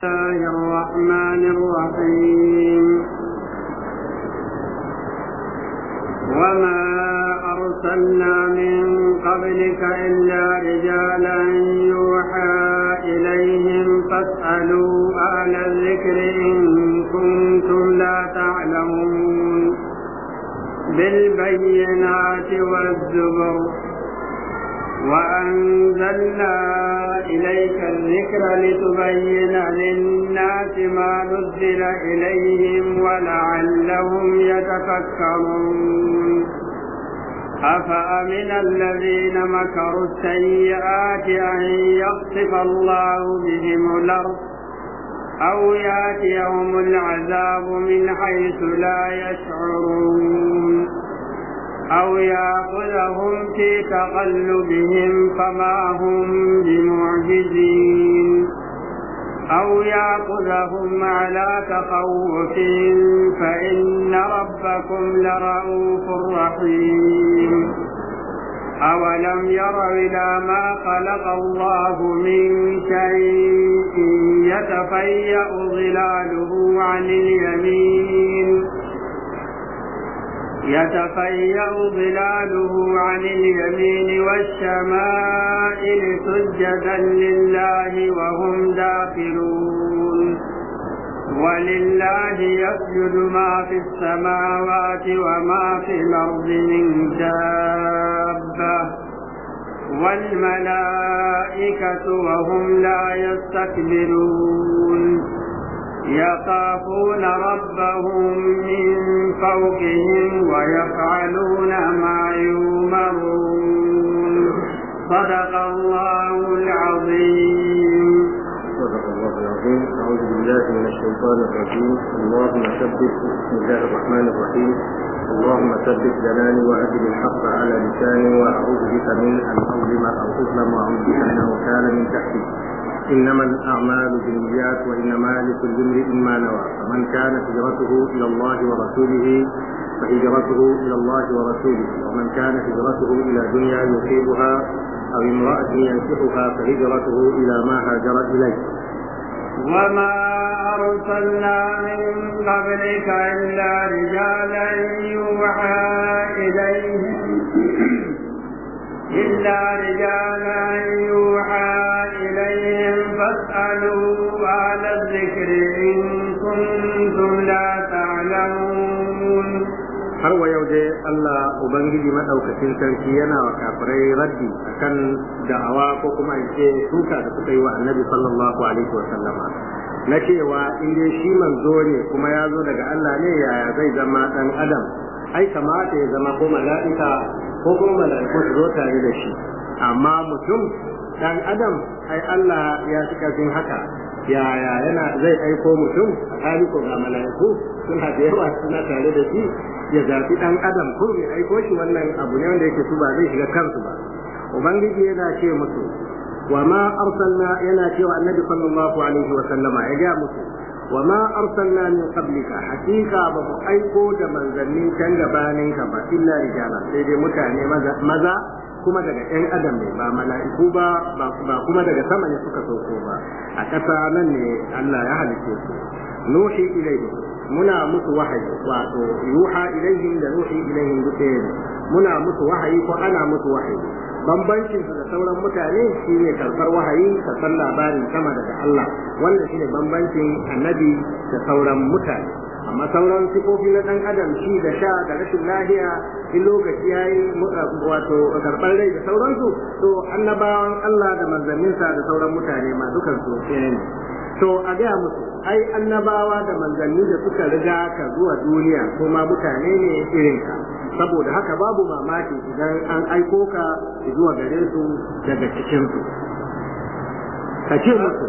الله الرحمن الرحيم وما أرسلنا من قبلك إلا رجالا يوحى إليهم فاسألوا أهل الذكر إن كنتم لا تعلمون بالبينات والزبر وأنزلنا إليك الذكر لتبين للناس ما نزل إليهم ولعلهم يتفكرون أفأمن الذين مكروا السيئات أن يخسف الله بهم الأرض أو يأتيهم العذاب من حيث لا يشعرون أو يأخذهم في تقلبهم فما هم بمعجزين أو يأخذهم على تخوف فإن ربكم لرؤوف رحيم أولم يروا إلى ما خلق الله من شيء يتفيأ ظلاله عن اليمين والشمائل سجدا لله وهم داخلون ولله يسجد ما في السماوات وما في الأرض من دابة والملائكة وهم لا يستكبرون يخافون ربهم من فوقهم ويفعلون ما يؤمرون صدق الله العظيم. صدق الله العظيم. أعوذ بالله من الشيطان الرجيم. اللهم ثبت. بسم الله الرحمن الرحيم. اللهم ثبت جناني وأجل الحق على لساني وأعوذ بك من أن أظلم أو أظلم وأعوذ بك أنه كان من تحتي. إنما الأعمال بالنيات وإنما لكل امرئ ما نوى فمن كانت هجرته إلى الله ورسوله فهجرته إلى الله ورسوله ومن كانت هجرته إلى دنيا يصيبها أو امرأة ينكحها فهجرته إلى ما هاجر إليه. وما أرسلنا من قبلك إلا رجالا يوحى إليهم فاسألوا أهل الذكر إن كنتم لا تعلمون. har wa yau dai Allah Ubangiji madaukakin sarki yana wa kafirai raddi akan da'awa ko kuma in ce suka da suka yi wa Annabi sallallahu alaihi wa sallama na cewa in dai shi manzo ne kuma ya zo daga Allah ne yaya zai zama dan adam, ai kamata ya zama ko mala'ika ko kuma mala'iku su zo tare da shi, amma mutum dan adam ai Allah ya fi karfin haka. Yaya yana zai aiko mutum a hali ko ga mala'iku suna da yawa suna tare da shi ya zafi dan adam ko ya aiko shi, wannan abu ne wanda yake su ba zai shiga kansu ba. Ubangiji yana ce musu wa ma arsalna, yana cewa Annabi sallallahu alaihi wa sallama ya ga musu wa ma arsalna min qablika, hakika ba mu aiko da manzanni can gabanin ka ba illa rijala, sai dai mutane maza kuma daga ƴan adam ne, ba mala'iku ba kuma daga sama ne suka sauko ba, a ƙasa nan ne Allah ya halice su. Nuhi ilaihim, muna musu wahayi, wato yuha ilaihim da nuhi ilaihim duk ɗaya ne, muna musu wahayi ko ana musu wahayi. Bambancin su da sauran mutane shine karɓar wahayi ka san labarin sama daga Allah, wannan shine bambancin annabi da sauran mutane. Amma sauran sifofi na ɗan adam, shi da sha da rashin lahiya, in lokaci yayi wato karɓar rai da sauransu, to annabawan Allah da manzanninsa da sauran mutane ma dukan su ne. To a gaya musu ai annabawa da manzanni da suka riga ka zuwa duniya kuma mutane ne irin ka, saboda haka babu mamaki idan an aiko ka zuwa gare su daga cikin su. Ka ce musu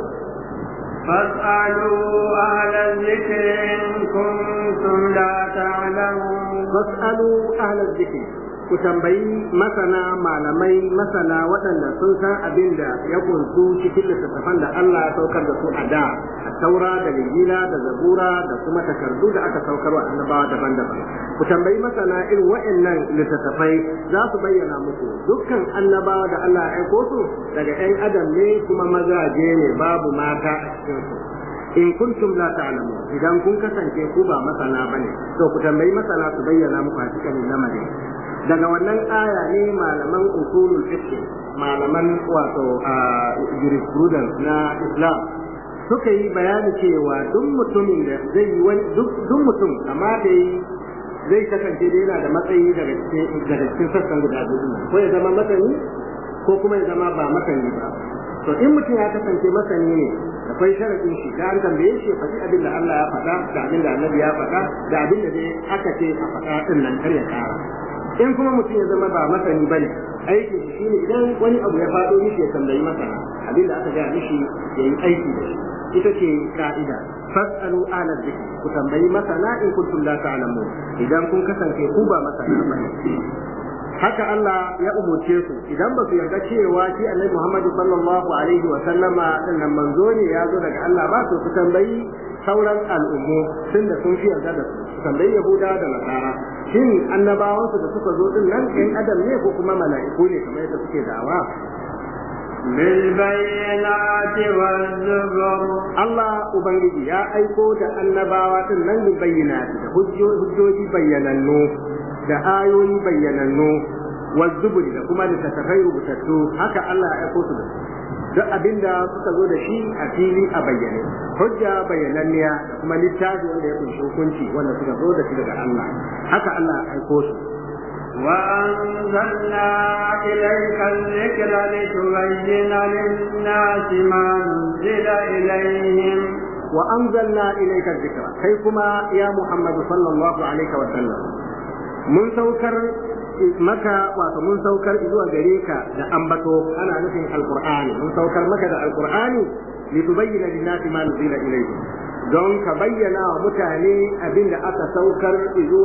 فاسألوا أهل الذكر إن كنتم لا تعلمون. فاسألوا أهل الذكر ku tambayi masana malamai masana waɗanda sun san abin da ya kunsu cikin littattafan da Allah ya saukar da su a da, a taura da linjila da zabura da kuma takardu da aka saukar wa annabawa daban-daban. Ku tambayi masana irin waɗannan littattafai, za su bayyana muku dukkan annabawa da Allah ya aiko su daga 'yan adam ne kuma mazaje ne, babu mata a cikin su. in kuntum la ta'lamun idan kun kasance ku ba masana bane to ku tambayi masana su bayyana muku hakikanin lamarin. Daga wannan aya ne malaman usulul fiqh, malaman wato jurisprudence na Islam suka yi bayani cewa duk mutumin da zai yi wani duk mutum amma dai zai kasance da yana da matsayi daga cikin sassan guda biyu, ko ya zama masani ko kuma ya zama ba masani ba. To in mutum ya kasance masani ne akwai sharadin shi da an tambaye shi faɗi abin da Allah ya faɗa da abin da Annabi ya faɗa da abin da dai aka ce a faɗa din nan kar ya kara. In kuma mutum ya zama ba masani bane aikin shi shine idan wani abu ya faɗo mishi ya tambayi masana abin da aka ga mishi ya yi aiki da shi. Ita ce ka'ida fasalu ala dhikr, ku tambayi masana in kuntum la ta'lamun idan kun kasance ku ba masana bane. Haka Allah ya umurce su idan ba su yarda cewa shi Annabi Muhammad sallallahu alaihi wa sallama dinnan manzo ne ya zo daga Allah ba su tambayi sauran al'ummu tunda sun fi yarda da su tambayi Yahuda da Nasara shin annabawansu da suka zo din nan ɗan adam ne ko kuma mala'iku ne kamar yadda suke da'awa. بالبينات والزبر Allah Ubangiji ya aiko da annabawa din nan bil bayyinati da hujjoji bayyanannu da ayoyi bayyanannu wal zuburi da kuma littattafai rubutattu haka Allah ya aiko su da duk abinda suka zo da shi a fili a bayyane hujja bayyananniya da kuma littafi wanda ya kunshi hukunci wanda suka zo da shi daga Allah haka Allah ya aiko su. وأنزلنا إليك الذكر لتبين للناس ما نزل إليهم وأنزلنا إليك الذكر كيفما يا محمد صلى الله عليه وسلم من سوكر maka wato mun saukar zuwa gare ka da ambato ana nufin alqur'ani mun saukar maka da alqur'ani litubayyana lin-nasi ma nuzila ilayhim don ka bayyana wa mutane abin da aka saukar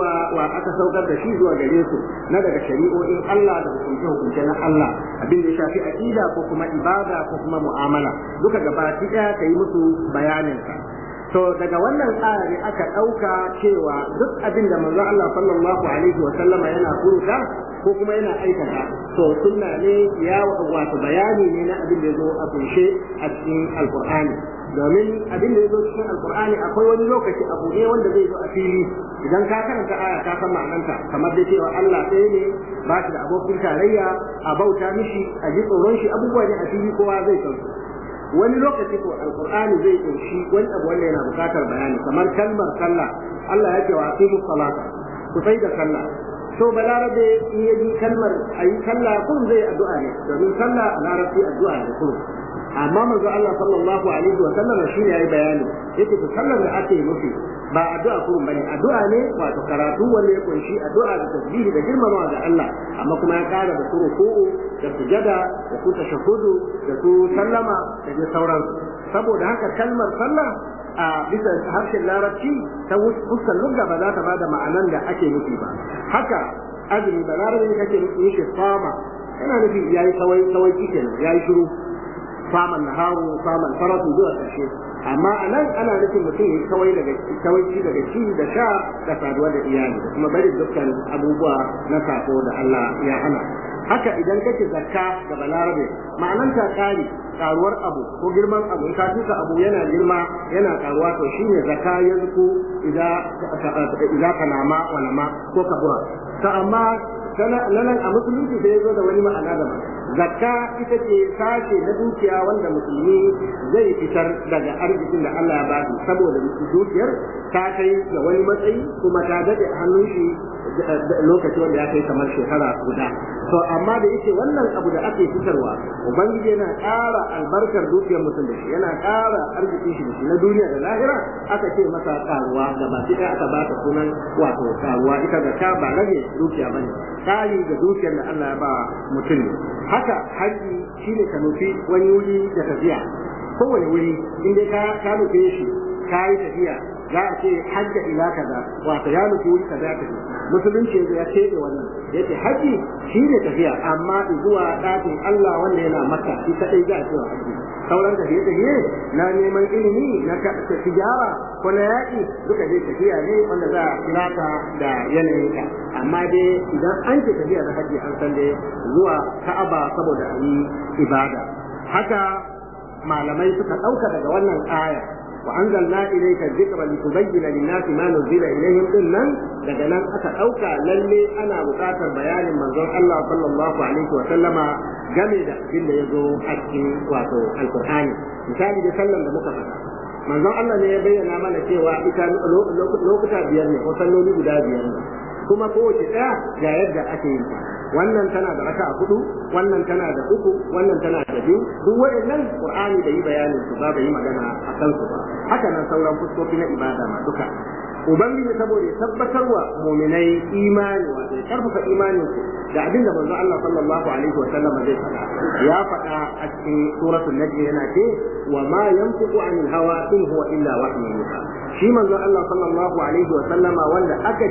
da shi zuwa gare su na daga shari'o'in Allah da hukunce na Allah abin da ya shafi aqida ko kuma ibada ko kuma mu'amala duka gabaki daya kai musu bayanin ka. To daga wannan aya ne aka ɗauka cewa duk abin da manzo Allah sallallahu alaihi wa sallama yana furuta ko kuma yana aikata to sunna ne ya wato bayani ne na abin da yazo a kunshe a cikin alqur'ani domin abin da yazo cikin alqur'ani akwai wani lokaci abu ne wanda zai zo a fili idan ka karanta aya ka san ma'anarta kamar da cewa Allah ɗaya ne ba shi da abokin tarayya a bauta mishi a ji tsoron shi abubuwa ne a fili kowa zai san wani lokaci ko alqur'ani zai kunshi wani abu wanda yana bukatar bayani kamar kalmar sallah Allah yake wa aqimu salata ku sai da sallah to balarabe in yaji kalmar ayi sallah kun zai addu'a ne domin sallah a larabci addu'a ne kun amma manzo Allah sallallahu alaihi wa sallam shi ne yayi bayani yake to sallar da ake nufi ba addu'a kurun bane addu'a ne wato karatu wanda ya kunshi addu'a da tasbihi da girmamawa ga Allah amma kuma ya kara da ruku'u da sujada da su tashahhudu da su sallama da sauransu saboda haka kalmar sallah a bisa harshen larabci ta fuskar lugha ba za ta bada ma'anan da ake nufi ba haka azumi da larabci kake nufi shi fama yana nufi yayi kawai kenan yayi shiru faman naharu faman faratu zuwa ƙarshe amma anan ana nufin mutum ya kawai daga ci da sha da saduwa da iyali da kuma bari dukkan abubuwa na sako da Allah ya hana haka idan kace zakka da balarabe ma'anan ta kari karuwar abu ko girman abu in ka tuka abu yana girma yana karuwa to shine zakka yanzu idza kanama wa nama ko kabura to amma nan a musulunci sai yazo da wani ma'ana daban zakka ita ce sashe na dukiya wanda musulmi zai fitar daga arzikin da Allah ya ba shi saboda dukiyar ta kai ga wani matsayi kuma ta dade hannun shi lokaci wanda ya kai kamar shekara guda to amma da yake wannan abu da ake fitarwa ubangiji yana ƙara albarkar dukiyar mutum da shi yana ƙara arzikin shi da shi na duniya da lahira aka ce masa karuwa da ba sai aka ba ta sunan wato karuwa ita da ta ba rage dukiya bane kari da dukiyar da Allah ya ba mutum ne haka haji shine ka nufi wani wuri da tafiya kowane wuri inda ka nufe shi ka yi tafiya za a ce hajja ila kaza wato ya nufi wuri kaza ya tafi musulunci ya ce wannan yace haji shine tafiya amma zuwa ɗakin Allah wanda yana Makka shi kadai za a ce haji sauran tafiye na neman ilimi na tijara ko na yaƙi duka dai tafiya ne wanda za a kira ta da yanayin ka amma dai idan an ce tafiya na haji an san dai zuwa Ka'aba saboda a yi ibada haka malamai suka ɗauka daga wannan aya wa anzalna ilayka dhikra litubayyana lin-nasi ma nuzila ilayhim dinnan daga nan aka dauka lalle ana buƙatar bayanin manzon Allah sallallahu alaihi wa sallama game da abin da yazo a cikin wato alqur'ani misali da sallan da muka faɗa manzon Allah ne ya bayyana mana cewa ita lokuta biyar ne ko salloli guda biyar ne kuma kowace ɗaya ga yadda ake yin ta wannan tana da raka'a hudu wannan tana da uku wannan tana da biyu duk waɗannan qur'ani da yi bayanin su ba bai yi magana a kan su ba haka nan sauran fuskoki na ibada ma duka ubangiji saboda ya tabbatarwa mu'minai imani wato ya karfafa imanin su da abin da manzo Allah sallallahu alaihi wa sallam zai faɗa ya faɗa a cikin suratul najm yana ce wa ma yantiqu anil hawa in huwa illa wahyun yuha shi manzo Allah sallallahu alaihi wa sallama wanda aka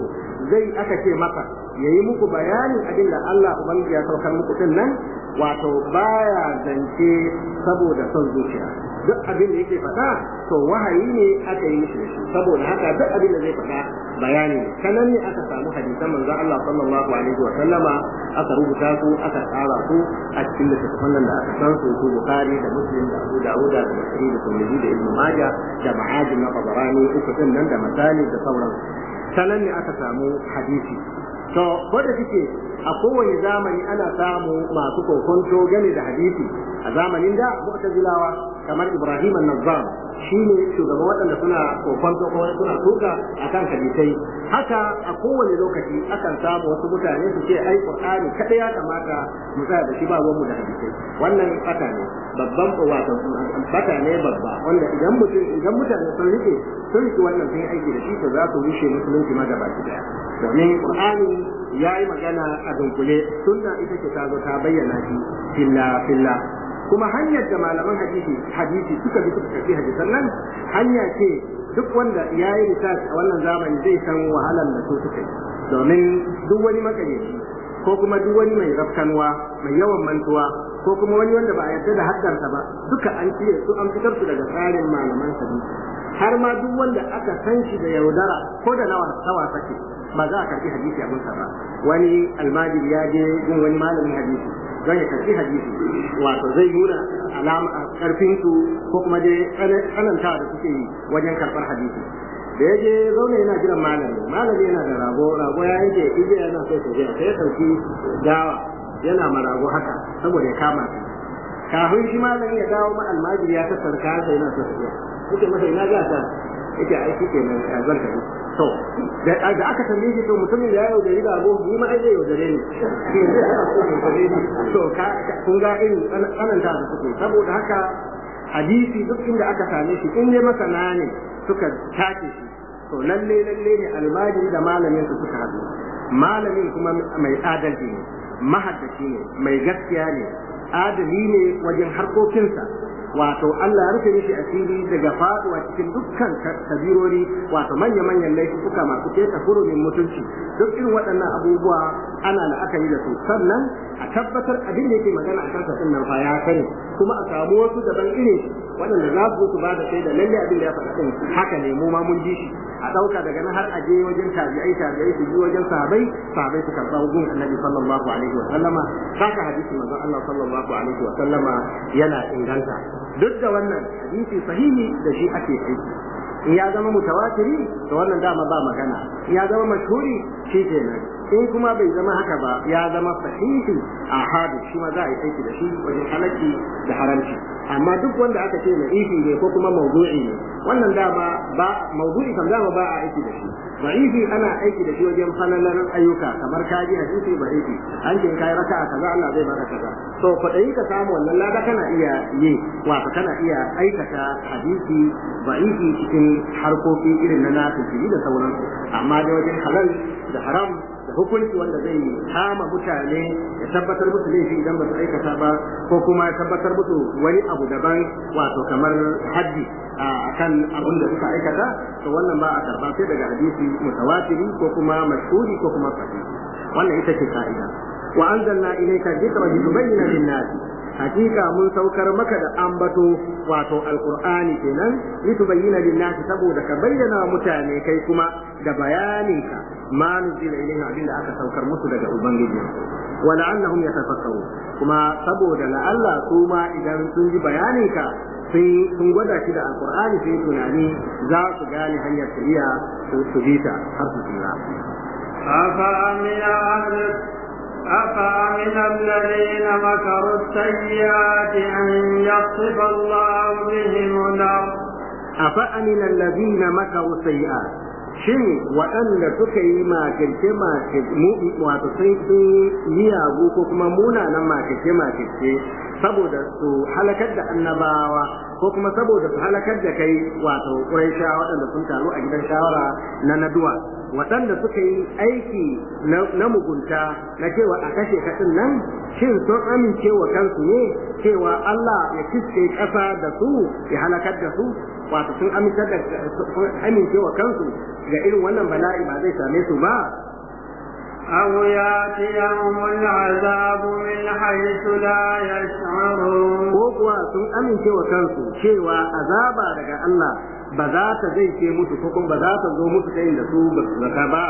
ce maka yayi muku bayanin abin da Allah ubangiji ya saukar muku din nan wato baya zance saboda son zuciya duk abin da yake faɗa to wahayi ne aka yi mishi saboda haka duk abin da zai faɗa bayani kanan ne aka samu hadisan manzon Allah sallallahu alaihi wa sallama aka rubuta su aka tsara su a cikin littattafan da aka san su Bukhari da Muslim da Abu Dawud da Bukhari da Tirmidhi da Ibn Majah da Ma'ajim na Tabarani uku din nan da misali da sauran sanan ne aka samu hadisi to ko da kike a kowane zamani ana samu masu kokonto game da hadisi a zamanin da mu'tazilawa kamar Ibrahim an-Nazzam shine shugaban waɗanda suna kokonto ko suna tuka akan hadisai haka a kowane lokaci akan samu wasu mutane su ce ai Qur'ani kada ya kamata mu tsaya da shi ba ruwan mu da hadisai wannan fata ne babban wato fata ne babba wanda idan mutane sun rike wannan sun aiki da shi to za su rushe musulunci ma gaba ki daya domin Qur'ani yayi magana a dunkule sunna ita ce ta zo ta bayyana shi filla kuma hanyar da malaman hadisi suka bi suka tafi hadisan nan hanya ce duk wanda ya yi research a wannan zamani zai san wahalar da su suka yi domin duk wani makareci ko kuma duk wani mai rafkanwa mai yawan mantuwa ko kuma wani wanda ba a yarda da haddarsa ba duka an cire su an fitar su daga tsarin malaman hadisi har ma duk wanda aka san shi da yaudara ko da nawa sake ba za a karbi hadisi a gunsa ba wani almajiri ya je gun wani malamin hadisi don ya karbi hadisi wato zai nuna alama a karfin su ko kuma dai tsananta da suke yi wajen karbar hadisi da ya je zaune yana jiran malami yana da rago ya yanke igiya yana so ta je sai ya dauki dawa yana ma rago haka saboda ya kama shi kafin shi malami ya dawo ma almajiri ya tattara kayan sai yana so ta je yake masa ina ga ta yake aiki kenan a zarka to da aka tambaye shi to mutumin ya yaudari da abu ni ma ai zai yaudare ni to kun ga irin tsananta da suke saboda haka hadisi duk inda aka same shi in dai masana ne suka tace shi to lalle ne almajiri da malamin su suka haɗu malamin kuma mai adalci ne mahaddaci ne mai gaskiya ne adali ne wajen harkokinsa wato Allah ya rufe mishi asiri daga faduwa cikin dukkan kabirori wato manya-manyan laifuka masu keta hurumin mutunci duk irin waɗannan abubuwa ana la'akari da su sannan a tabbatar abin da yake magana a kansa din nan fa ya sani kuma a samu wasu daban irin waɗanda za su ba da sai da lalle abin da ya faɗa din haka ne mu ma mun ji shi a ɗauka daga nan har a je wajen tabi'ai su ji wajen sahabbai su karɓa gun annabi sallallahu alaihi wa sallama haka hadisi manzon Allah sallallahu alaihi wa sallama yana inganta duk da wannan hadisi sahihi da shi ake aiki in ya zama mutawatiri to wannan dama ba magana in ya zama mashhuri shi kenan in kuma bai zama haka ba ya zama sahihi ahadu shi ma za a yi aiki da shi wajen halacci da haramci amma duk wanda aka ce na'ifi ne ko kuma mawdu'i ne wannan dama ba mawdu'i kam dama ba a aiki da shi da'ifi ana aiki da shi wajen falalar ayyuka kamar kaji hadisi da'ifi an ce kai raka'a kaza Allah zai baka kaza to kwadai ka samu wannan lada kana iya yi wato kana iya aikata hadisi da'ifi cikin harkoki irin na nafi da sauransu amma da wajen halal da haram da hukunci wanda zai kama mutane ya tabbatar musu laifi idan ba su aikata ba ko kuma ya tabbatar musu wani abu daban wato kamar haddi akan abin da suka aikata to wannan ba a karba sai daga hadisi mutawatiri ko kuma mashhuri ko kuma sahih wannan ita ce ka'ida wa anzalna ilayka dhikra litubayyana lin-nas hakika mun saukar maka da ambato wato alqur'ani kenan litubayyana lin-nas saboda ka bayyana mutane kai kuma da bayaninka ma nuzila ilayhi abinda aka saukar musu daga ubangiji wa la'annahum yatafakkarun kuma saboda la'alla su ma idan sun ji bayaninka sun gwada shi da alqur'ani sai tunani za su gane hanyar shari'a su bi ta har su tsira أفأمن الذين مكروا السيئات أن يخسف الله بهم الأرض أفأمن الذين مكروا السيئات shin waɗanda suka yi makirce wato sun miyagu ko kuma munanan makirce saboda su halakar da annabawa ko kuma saboda su halakar da kai wato ƙuraisha waɗanda sun taru a gidan shawara na naduwa waɗanda suka yi aiki na mugunta na cewa a kashe kaɗin nan shin sun amince wa kansu ne cewa Allah ya kiske ƙasa da su ya halakar da su wato sun amince wa kansu ga irin wannan bala'i ba zai same su ba أو يأتيهم العذاب من حيث لا يشعرون ko kuwa sun amince wa kansu cewa azaba daga Allah ba za ta zai ce musu ko kuma ba za ta zo musu ta inda su ba su zaka ba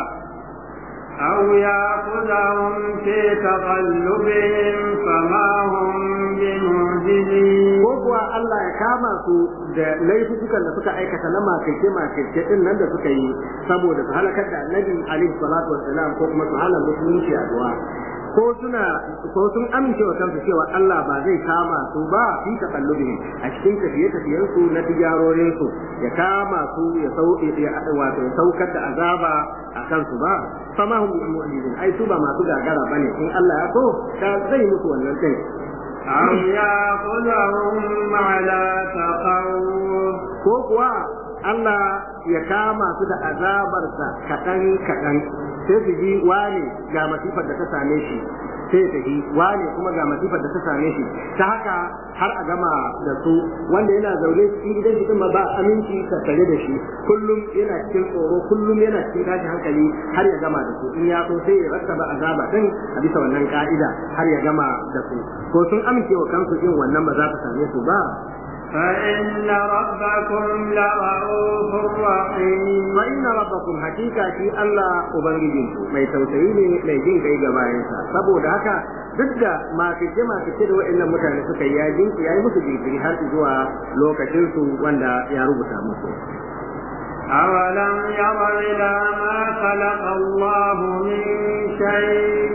أو يأخذهم في تقلبهم فما هم بمعجزين ko kuwa Allah ya kama su da laifukan da suka aikata na makirce din nan da suka yi saboda su halakar da Annabi alaihi salatu wassalam ko kuma su hana musulunci a duwa ko sun amince wa kansu cewa Allah ba zai kama su ba fi taqallubihim a cikin tafiye-tafiyen su na tijarorin su ya kama su ya saukar da azaba a kansu ba fama hum mu'minin ai su ba masu gagara bane in Allah ya so da zai musu wannan kai أو يأخذهم على تخوف ko kuwa Allah ya kama su da azabarsa kaɗan sai su ji wane ga masifar da ta same shi sai ta ji wane kuma ga masifar da ta same shi ta haka har a gama da su wanda yana zaune cikin gidan shi kuma ba aminci ka tare da shi kullum yana cikin tsoro kullum yana cikin tashin hankali har ya gama da su in ya so sai ya rattaba azaba din a bisa wannan ka'ida har ya gama da su ko sun amince wa kansu in wannan ba za ta same su ba فإن ربكم لرؤوف رحيم فإن ربكم حقيقة في الله ubangijin mai tausayi ne mai jin kai ga bayansa saboda haka duk da masu da wa'annan mutane suka yi yayi musu jinkiri har zuwa lokacin su wanda ya rubuta musu أولم ير إلى ما خلق الله من شيء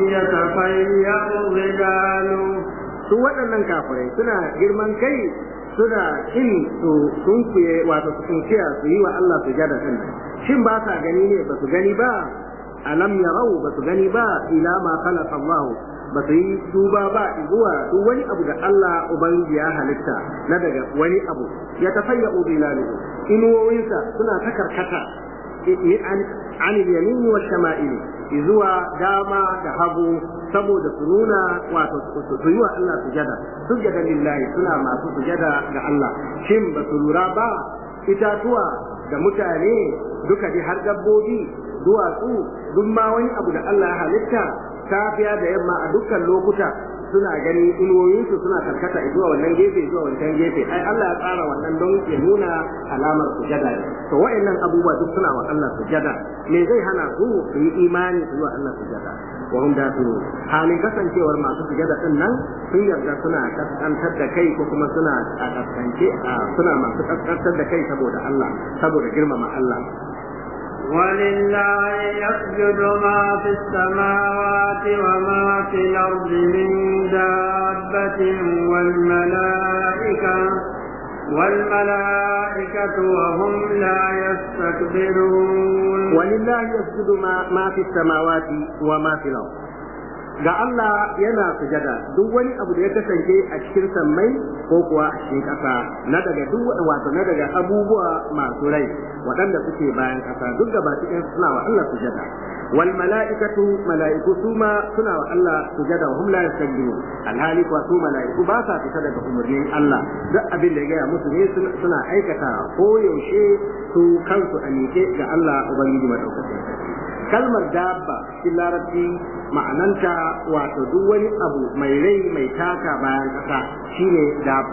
يتفيأ ظلاله su waɗannan kafirai suna girman kai suna kin su sunkuye wato su sunkiya su yi wa Allah sujada din shin ba sa gani ne ba su gani ba alam yarau ba su gani ba ila ma khalaqa Allah ba su yi duba ba zuwa duk wani abu da Allah ubangiji ya halitta na daga wani abu ya tafayya bilalu inuwoyinsa suna ta karkata an yamin wa shama'il zuwa dama da hagu saboda su nuna wato su yi wa Allah sujada lillahi suna masu sujada ga Allah shin ba su lura ba itatuwa da mutane duka dai har dabbobi duwatsu duk ma wani abu da Allah ya halitta safiya da yamma a dukkan lokuta suna gani inuwoyinsu suna karkata zuwa wannan gefe zuwa wancan gefe ai Allah ya tsara wannan don ya nuna alamar sujada ne to wa'annan abubuwa duk suna wa Allah sujada me zai hana su su yi imani su wa Allah sujada wa hum dafiru halin kasancewar masu sujada din nan sun yarda suna kaskantar da kai ko kuma suna suna masu kaskantar da kai saboda Allah saboda girmama Allah ولله يسجد ما في السماوات وما في الأرض من دابة والملائكة وهم لا يستكبرون ولله يسجد ما في السماوات وما في الأرض ga Allah yana sujada duk wani abu da ya kasance a cikin sammai ko kuwa a cikin ƙasa na daga duk wato na daga abubuwa masu rai waɗanda suke bayan ƙasa duk gaba cikin suna wa Allah sujada wal mala'ikatu mala'iku suma suna wa Allah sujada wa hum la yastakbirun alhali kuwa su mala'iku ba sa fita daga umarnin Allah duk abin da ya gaya musu ne suna aikata ko yaushe su kansu a miƙe ga Allah ubangiji madaukakin sarki kalmar dabba cikin larabci ma'ananta wato duk wani abu mai rai mai taka bayan ƙasa shine dabba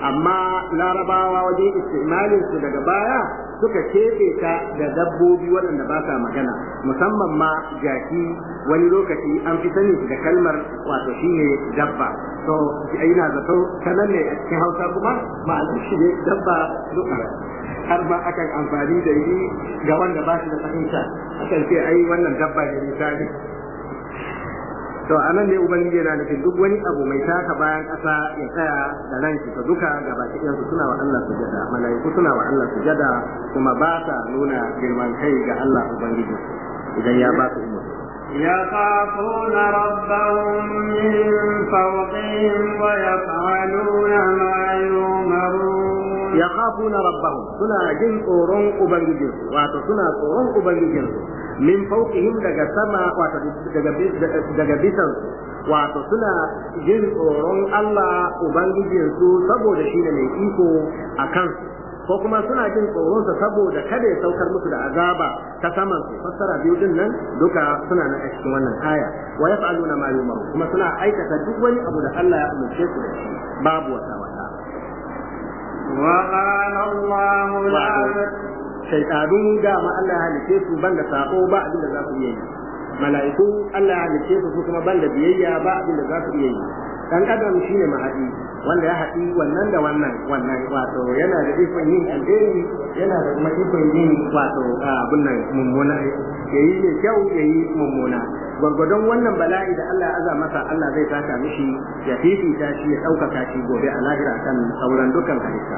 amma larabawa wajen istimalin su daga baya suka keɓe ta da dabbobi waɗanda ba sa magana, musamman ma jaki. Wani lokaci an fi sani da kalmar wato shine dabba. To ina zato sanan ne a cikin Hausa kuma ma'anar shi ne dabba duka, har ma akan amfani da shi ga wanda ba shi da fahimta, akan ce ai wannan dabba ne misali. To anan ne ubangiji yana nufin duk wani abu mai taka bayan ƙasa ya tsaya da ranki ka duka gaba ɗayan su suna wa Allah sujada, malaiku suna wa Allah sujada, kuma ba ta nuna girman kai ga Allah ubangiji idan ya ba su umarni. يخافون ربهم من فوقهم ويفعلون ما يؤمرون. يخافون ربهم سنا جن قرون أبنجين واتو سنا قرون أبنجين من فوقهم دجا سما واتو دجا بيسان واتو سنا جن قرون الله أبنجين سو سبو دشين لإيكو أكان ko kuma suna jin tsoronsa saboda kada ya saukar musu da azaba ta saman su. Fassara biyu din nan duka suna nan a cikin wannan aya. Wa yaf'aluna ma yu'maru, kuma suna aikata duk wani abu da Allah ya umarce su da shi, babu wata wata. Wa qala Allahu la shaytanun da ma Allah ya halice su banda sako ba abin da za su yi. Mala'iku Allah ya halice su kuma banda biyayya ba abin da za su yi. Dan adam shine mahadi wanda ya haɗi wannan da wannan wato yana da ikon yin alheri, yana da kuma ikon yin wato abin nan mummuna, yayi ne kyau yayi mummuna. Gwargwadon wannan bala'i da Allah ya aza masa, Allah zai taka mishi ya fifita shi ya ɗaukaka shi gobe a lahira kan sauran dukan halitta.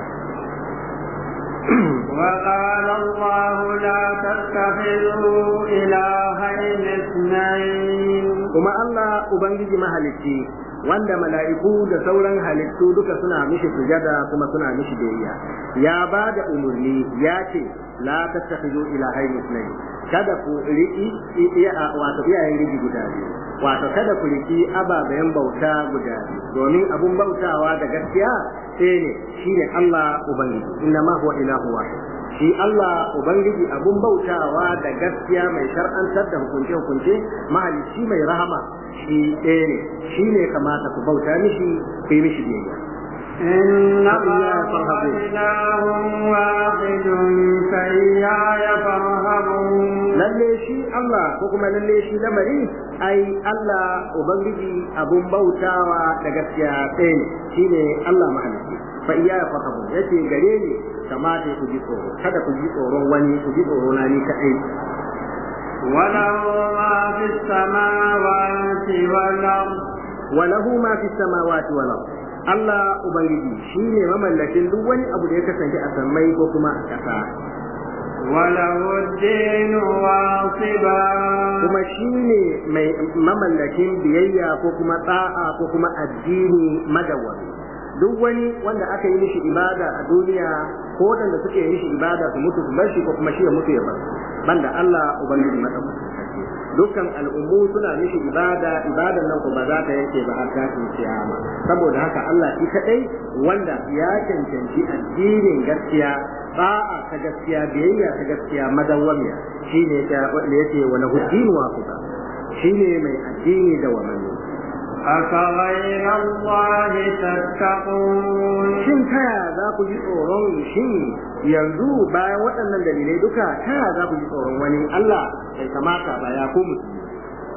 وقال الله لا تتخذوا إلهين اثنين. كما الله أبنجي مهلكي wanda mala'iku da sauran halittu duka suna mishi sujada kuma suna mishi biyayya, ya ba da umarni ya ce la tattakhizu ilahayn ithnayn, kada ku riki wato iyayen rigi guda biyu, wato kada ku riki ababen bauta guda biyu, domin abun bautawa da gaskiya sai ne shine Allah ubangiji, inna ma huwa ilahu wahid. Shi Allah ubangiji abun bautawa da gaskiya mai shar'antar da hukunce mahalicci mai rahama shi ɗaya ne, shi ne kamata ku bauta mishi ku yi mishi biyayya. إنما إله واحد فإياي فارهبون. lalle shi Allah ko kuma lalle shi lamari ai Allah ubangiji abun bautawa da gaskiya ɗaya ne, shine Allah mahalicci. Fa iyaya farhabun, yace gare ni kamata ku ji tsoro, kada ku ji tsoron wani, ku ji tsoro na ni kaɗai. وله ما في السماوات والأرض. وله ما في السماوات والأرض. Allah ubangiji shine mamallakin duk wani abu da ya kasance a sammai ko kuma a ƙasa. وله الدين واصبا. kuma shine mai mamallakin biyayya ko kuma ta'a ko kuma addini madawwami. Duk wani wanda aka yi mishi ibada a duniya ko wanda suke yi mishi ibada su mutu su bar shi ko kuma shi ya mutu ya bar, banda Allah ubangiji madawwami. Dukkan al'ummu suna mishi ibadan nan ko ba za ta yanke ba har tashin kiyama. Saboda haka Allah shi kadai wanda ya cancanci addinin gaskiya, ba'a ta gaskiya, biyayya ta gaskiya madawwamiya, shine yace wa lahu dinu waqifa, shine mai addini da wamanni. أفغير الله تتقون. Shin kaya za ku ji tsoron shin yanzu bayan waɗannan dalilai duka kaya za ku ji tsoron wani Allah bai kamata ba ya ku musulmi.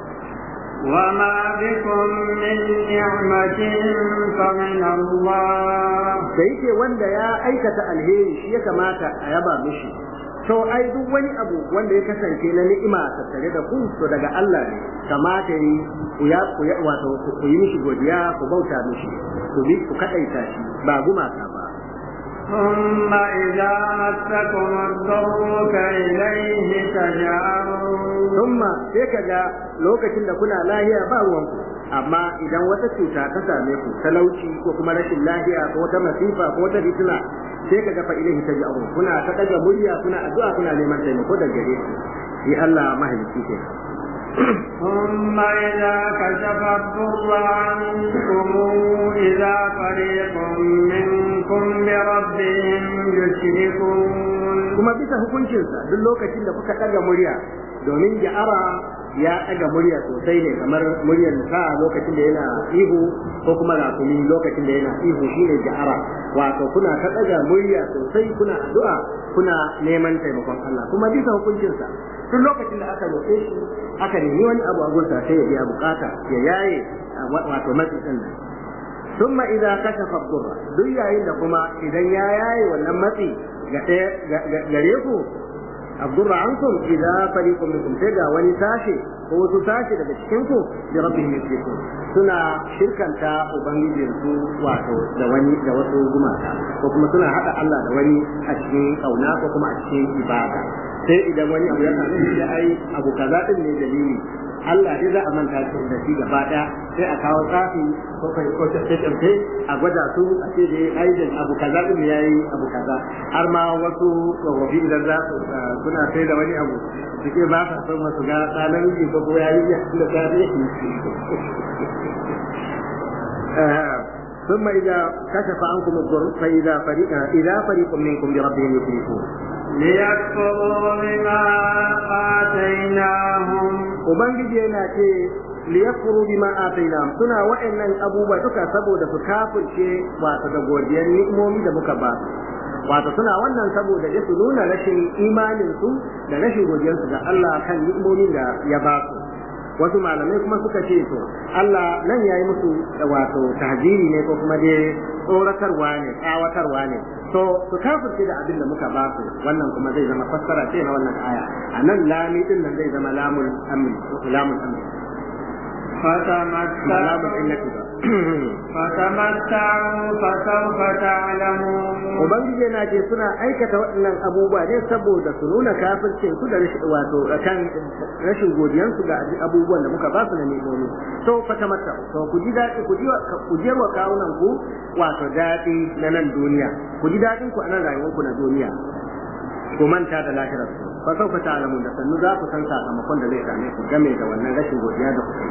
وما بكم من نعمة فمن الله. Da yake wanda ya aikata alheri shi ya kamata a yaba mishi. To ai duk wani abu wanda ya kasance na ni'ima tattare da ku to daga Allah ne, kamata yi ku yi mishi godiya, ku bauta mishi, ku kadaita shi ba gumaka ba. ثم إذا مسكم الضر فإليه تجأرون. ثم sai kaga lokacin da kuna lahiya ba ruwanku, amma idan wata cuta ta same ku, talauci ko kuma rashin lahiya ko wata masifa ko wata fitina, sai kaga fa ilaihi taj'arun, kuna ta daga murya, kuna addu'a, kuna neman taimako daga gare shi. Shi Allah mahalicci ke. ثم إذا كشف الضر عنكم إذا فريق منكم بربهم يشركون. kuma bisa hukuncinsa duk lokacin da kuka daga murya domin ja'ara ya ɗaga murya sosai ne kamar muryar sa lokacin da yana ihu ko kuma rakumi lokacin da yana ihu shine ja'ara wato kuna ta ɗaga murya sosai kuna addu'a kuna neman taimakon Allah kuma bisa hukuncinsa tun lokacin da aka roƙe shi aka nemi wani abu a gunsa sai ya biya bukata ya yaye wato matsi din nan thumma idza kashafa ad-durra duk yayin da kuma idan ya yaye wannan matsi gare ku abdurra ankum idza fariqum minkum sai ga wani sashi ko wasu sashi daga cikin ku da rabbihim yushrikun suna shirkanta ubangijin su wato da wasu gumaka ko kuma suna hada Allah da wani a cikin kauna ko kuma a cikin ibada sai idan wani abu ya kasance da ai abu kaza din ne dalili Allah dai za a manta da shi gaba daya sai a kawo tsafi ko kai ko tace a gwada su a ce dai aidin abu kaza din yayi abu kaza har ma wasu tsofaffi idan za su suna sai da wani abu suke ba sa son masu ga tsanan ji ko yayi ya da tare ثم إذا كشف عنكم الضر فإذا فريق منكم بربهم يشركون ليكفروا بما آتيناهم ubangiji yana ce liyakfuru bima atainahum suna wa'annan abubuwa duka saboda su kafirce wato da godiyar ni'imomi da muka ba wato suna wannan saboda su nuna rashin imanin su da rashin godiyar su ga Allah kan ni'imomin da ya ba su wasu malamai kuma suka ce to Allah nan yayi musu wato tahjiri ne ko kuma dai tsoratarwa ne tsawatarwa ne to su kafirce da abin da muka ba su wannan kuma zai zama fassara ce na wannan aya anan lami din nan zai zama lamul amri فتمتعوا فسوف تعلمون ubangiji yana ce suna aikata waɗannan abubuwa ne saboda su nuna kafircin su da wato kan rashin godiyan su ga abubuwan da muka ba su na ni'imomi to fatamatta'u to ku ji daɗi ku je wa kawunan ku wato daɗi na nan duniya ku ji daɗin ku a nan rayuwar ku na duniya ku manta da lahirar ku fa sauka ta'lamun da sannu za ku san sakamakon da zai same ku game da wannan rashin godiya da kuka yi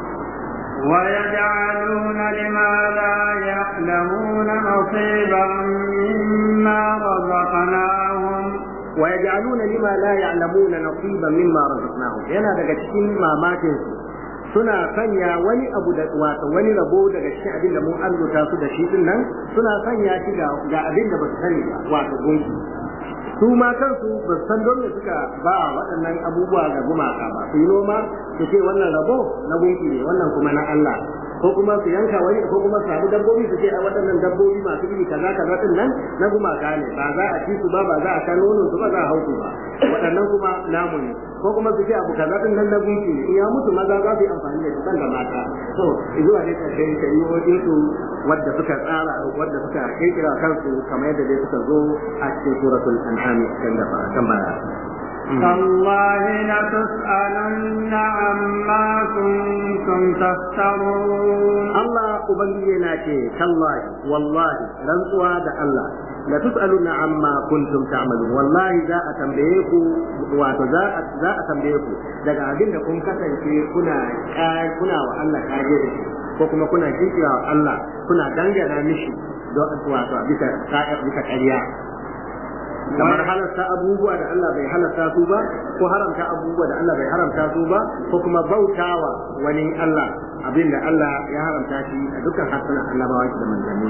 ويجعلون لما لا يعلمون نصيبا مما رزقناهم ويجعلون لما لا يعلمون نصيبا مما رزقناهم yana daga cikin mamakin su suna sanya wani abu da wato wani rabo daga cikin abin da mun arzuta su da shi din nan suna sanya shi ga abin da ba su sani ba wato gunki su ma kansu ba san don me suka ba waɗannan abubuwa ga gumaka ba su yi noma su ce wannan rabo na gunki ne wannan kuma na Allah ko kuma su yanka wani ko kuma su samu dabbobi su ce a waɗannan dabbobi masu iri kaza kaza din nan na gumaka ne ba za a ci su ba ba za a sha nonon su ba za a hau su ba waɗannan kuma namu ne ko kuma su ce abu kaza din nan na gunki ne in ya mutu maza za su yi amfani da shi ban da mata to zuwa dai ƙarshen shari'o'in su wadda suka tsara wadda suka kirkira kansu kamar yadda dai suka zo a cikin suratul an'am kan baya تالله لتسألن عما كنتم تفترون الله ubangiji na ce tallahi wallahi rantsuwa da Allah la tus'aluna amma kuntum ta'malun wallahi za a tambaye ku wato za a tambaye ku daga abin da kun kasance kuna wa Allah kage da shi ko kuma kuna kirkira wa Allah kuna dangana mishi wato bisa ƙarya kamar halarta abubuwa da Allah bai halarta su ba ko haramta abubuwa da Allah bai haramta su ba ko kuma bautawa wani Allah abinda Allah ya haramta shi a dukkan harsunan annabawa da manzanni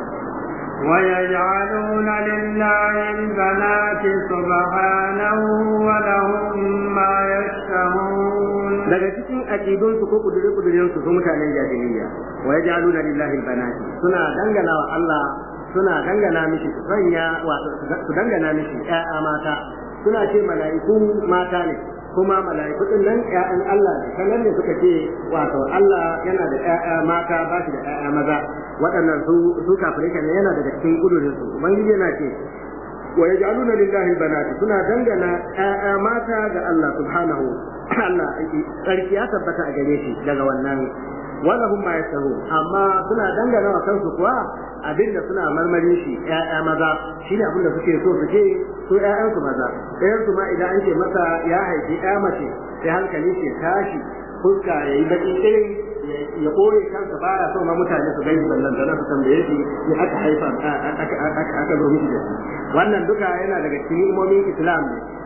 ويجعلون لله البنات سبحانه ولهم ما يشتهون daga cikin aqidun su ko kudurin su mutanen jahiliya wa yaj'aluna lillahi albanat suna dangana wa Allah suna dangana mishi su dangana mishi ƴaƴa mata suna ce mala'iku mata ne kuma mala'iku din nan ƴaƴan Allah ne sanan ne suka ce wato Allah yana da ƴaƴa mata ba shi da ƴaƴa maza waɗannan su kafirai kan yana daga cikin kudurin su ubangiji yana ce wa yaj'aluna lillahi banat suna dangana ƴaƴa mata ga Allah subhanahu Allah sarki ya tabbata a gare shi daga wannan wala hum ma yasahun amma suna dangana wa kansu kuwa abinda suna marmarin shi ƴaƴa maza shine abinda suke so su ce su ƴaƴan su maza ɗayan su ma idan an ce masa ya haifi ƴa mace sai hankali shi tashi fuska yayi baki irin ya kore kansa baya so ma mutane su gani ballan da su tambaye shi ya aka haifa aka zo miki da shi wannan duka yana daga cikin imomin Islam ne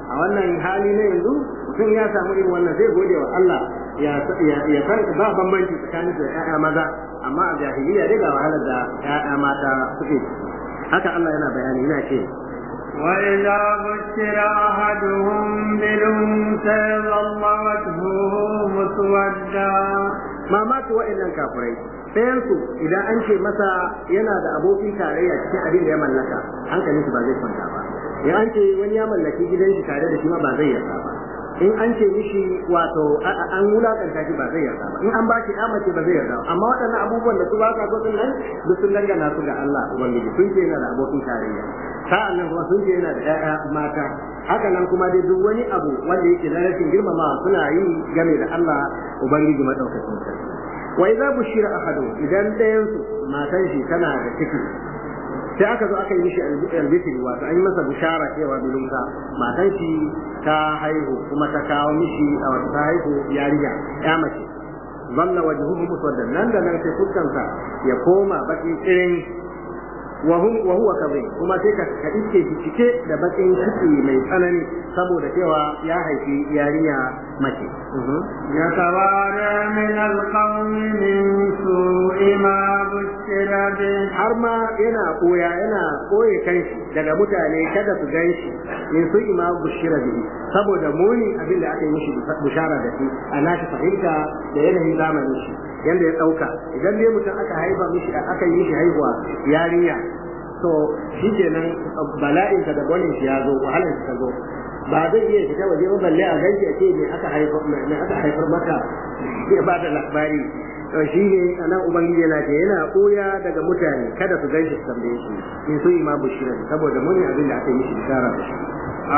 a wannan hali na yanzu mutum ya samu irin wannan zai gode wa Allah ya san ba bambanci tsakanin da ƴaƴa maza amma a jahiliya dai ga wahalar da ƴaƴa mata suke haka Allah yana bayani yana ce وإذا بشر أحدهم بالأنثى ظل وجهه مسودا mamaki wa'annan kafirai ɗayansu idan an ce masa yana da abokin tarayya cikin abin da ya mallaka hankalinsu ba zai kwanta ba in an ce wani ya mallaki gidan shi tare da shi ma ba zai yarda ba in an ce mishi wato an wulakanta shi ba zai yarda ba in an ba shi mace ba zai yarda ba amma waɗannan abubuwan da su ba ka so din nan duk sun dangana su ga Allah ubangiji sun ce yana da abokin tarayya sa'an nan kuma sun ce yana da ƴaƴa mata haka nan kuma dai duk wani abu wanda yake na rashin girmama suna yi game da Allah ubangiji madaukakin sarki wa idza bushira ahadu idan ɗayan su matan shi tana da ciki sai aka zo aka yi mishi albishiri wato an yi masa bushara cewa bilunsa matan shi ta haihu kuma ta kawo mishi a wata ta haihu yarinya ya mace zalla wajhuhu muswaddan nan da nan sai fuskansa ya koma baki irin wa huwa kadhib kuma sai ka iske shi cike da bakin ciki mai tsanani saboda cewa ya haifi yarinya mace ya tawara min alqawmi min su'i ma bushira bi har ma yana koye kanshi daga mutane kada su ganshi min su'i ma bushira bi saboda muni abin da aka yi mishi bushara da shi a nashi fahimta da yanayin zamanin shi yanda ya dauka idan dai mutum aka yi mishi haihuwa yarinya to shi kenan bala'in ka da gwanin shi ya zo wahalar shi ta zo ba zai iya fita waje ba balle a ganci a ce me aka haifar maka ya ba da labari to shi ne anan ubangiji yana ce yana koya daga mutane kada su ganshi su tambaye shi in so ima bushira saboda mun abin da aka yi mishi bishara da shi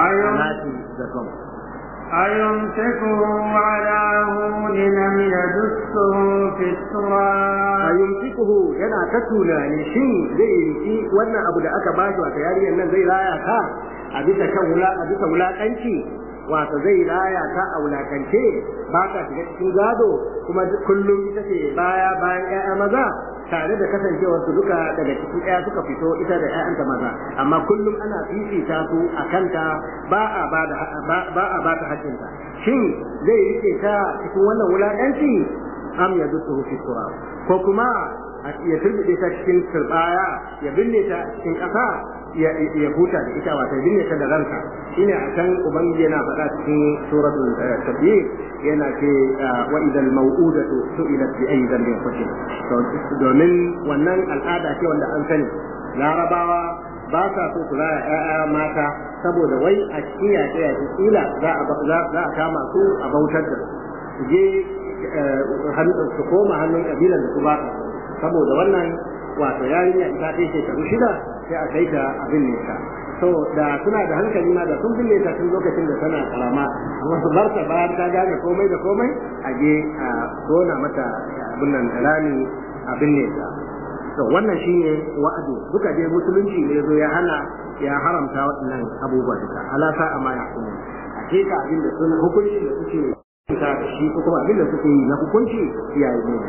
أيمسكه على هون لم يدسه في التراب أيمسكه yana ta tunani shin zai riki wannan abu da aka bashi wata yariyar nan zai raya ka a bisa wulakanci wato zai raya ka a wulakance ba ka shiga cikin gado kuma kullum ita ce bayan ƴaƴa maza tare da kasancewar su duka daga cikin ɗaya suka fito ita da ƴaƴanta maza amma kullum ana fifita su a kanta ba a ba ta haƙƙinta shin zai rike ta cikin wannan wulaƙanci am ya dusu fi turab ko kuma ya turbide ta cikin turbaya ya binne ta cikin ƙasa ya huta da ita wata binne ta da ranka shine a can ubangiji yana faɗa cikin suratul tabyir yana ce wa idal mau'udatu su'ilat bi ayyi dhanbin qatil domin wannan al'ada ce wanda an sani larabawa ba sa so su raya ƴaƴa mata saboda wai a cikin yaƙe kila za a kama su a bautar da su je su koma hannun kabilan da su ba saboda wannan wato yarinya ita ta shekaru 6 sai a kai ta abin ne ta so da suna da hankali ma da sun binne ta tun lokacin da tana karama amma su bar ta bayan ta gane komai da komai a je a tona mata abin nan rami abin ne ta to wannan shine wa'adi duka dai musulunci ne zo ya hana ya haramta waɗannan abubuwa duka ala sa amma ya kuma hakika abin da suna hukunci da suke ta shi ko kuma abin da suke yi na hukunci iyaye ne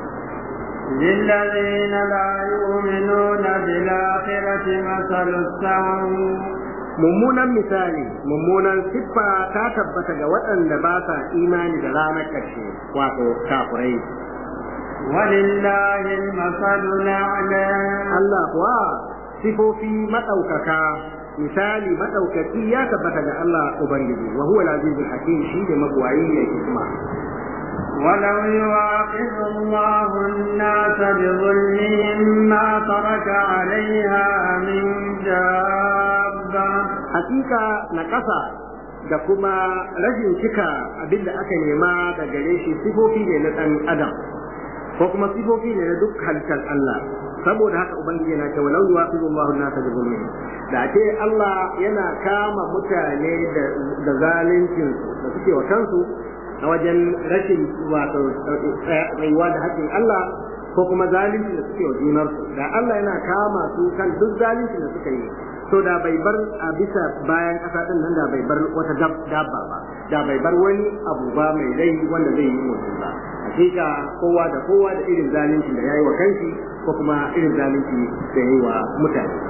للذين لا يؤمنون بالآخرة مثل السوء mummunan misali mummunan siffa ta tabbata ga waɗanda ba sa imani da ranar ƙarshe wato kafirai walillahi al-masalul a'la Allah kuwa sifofi madaukaka misali madaukaki ya tabbata ga Allah ubangiji wa huwa al-azizul hakim shi da magwayi ne hikima ولو يواخذ الله الناس بظلمهم ما ترك عليها من دابة حقيقة نقصة da kuma rashin cika abinda aka nema da gare shi sifofi ne na ɗan adam ko kuma sifofi ne na duk halittar Allah saboda haka ubangiji yana cewa law yuwaqidu Allahu an-nasa bi dhulmihim da ce Allah yana kama mutane da zalincin da suke wa kansu a wajen rashin wato tsayuwa da haƙƙin Allah ko kuma zalunci da suke wa junarsu da Allah yana kama su kan duk zalunci da suka yi to da bai bar a bisa bayan ƙasa din nan da bai bar wata dabba ba da bai bar wani abu ba mai rai wanda zai yi mutum ba hakika kowa da irin zalunci da yayi wa kanshi ko kuma irin zalunci da yayi wa mutane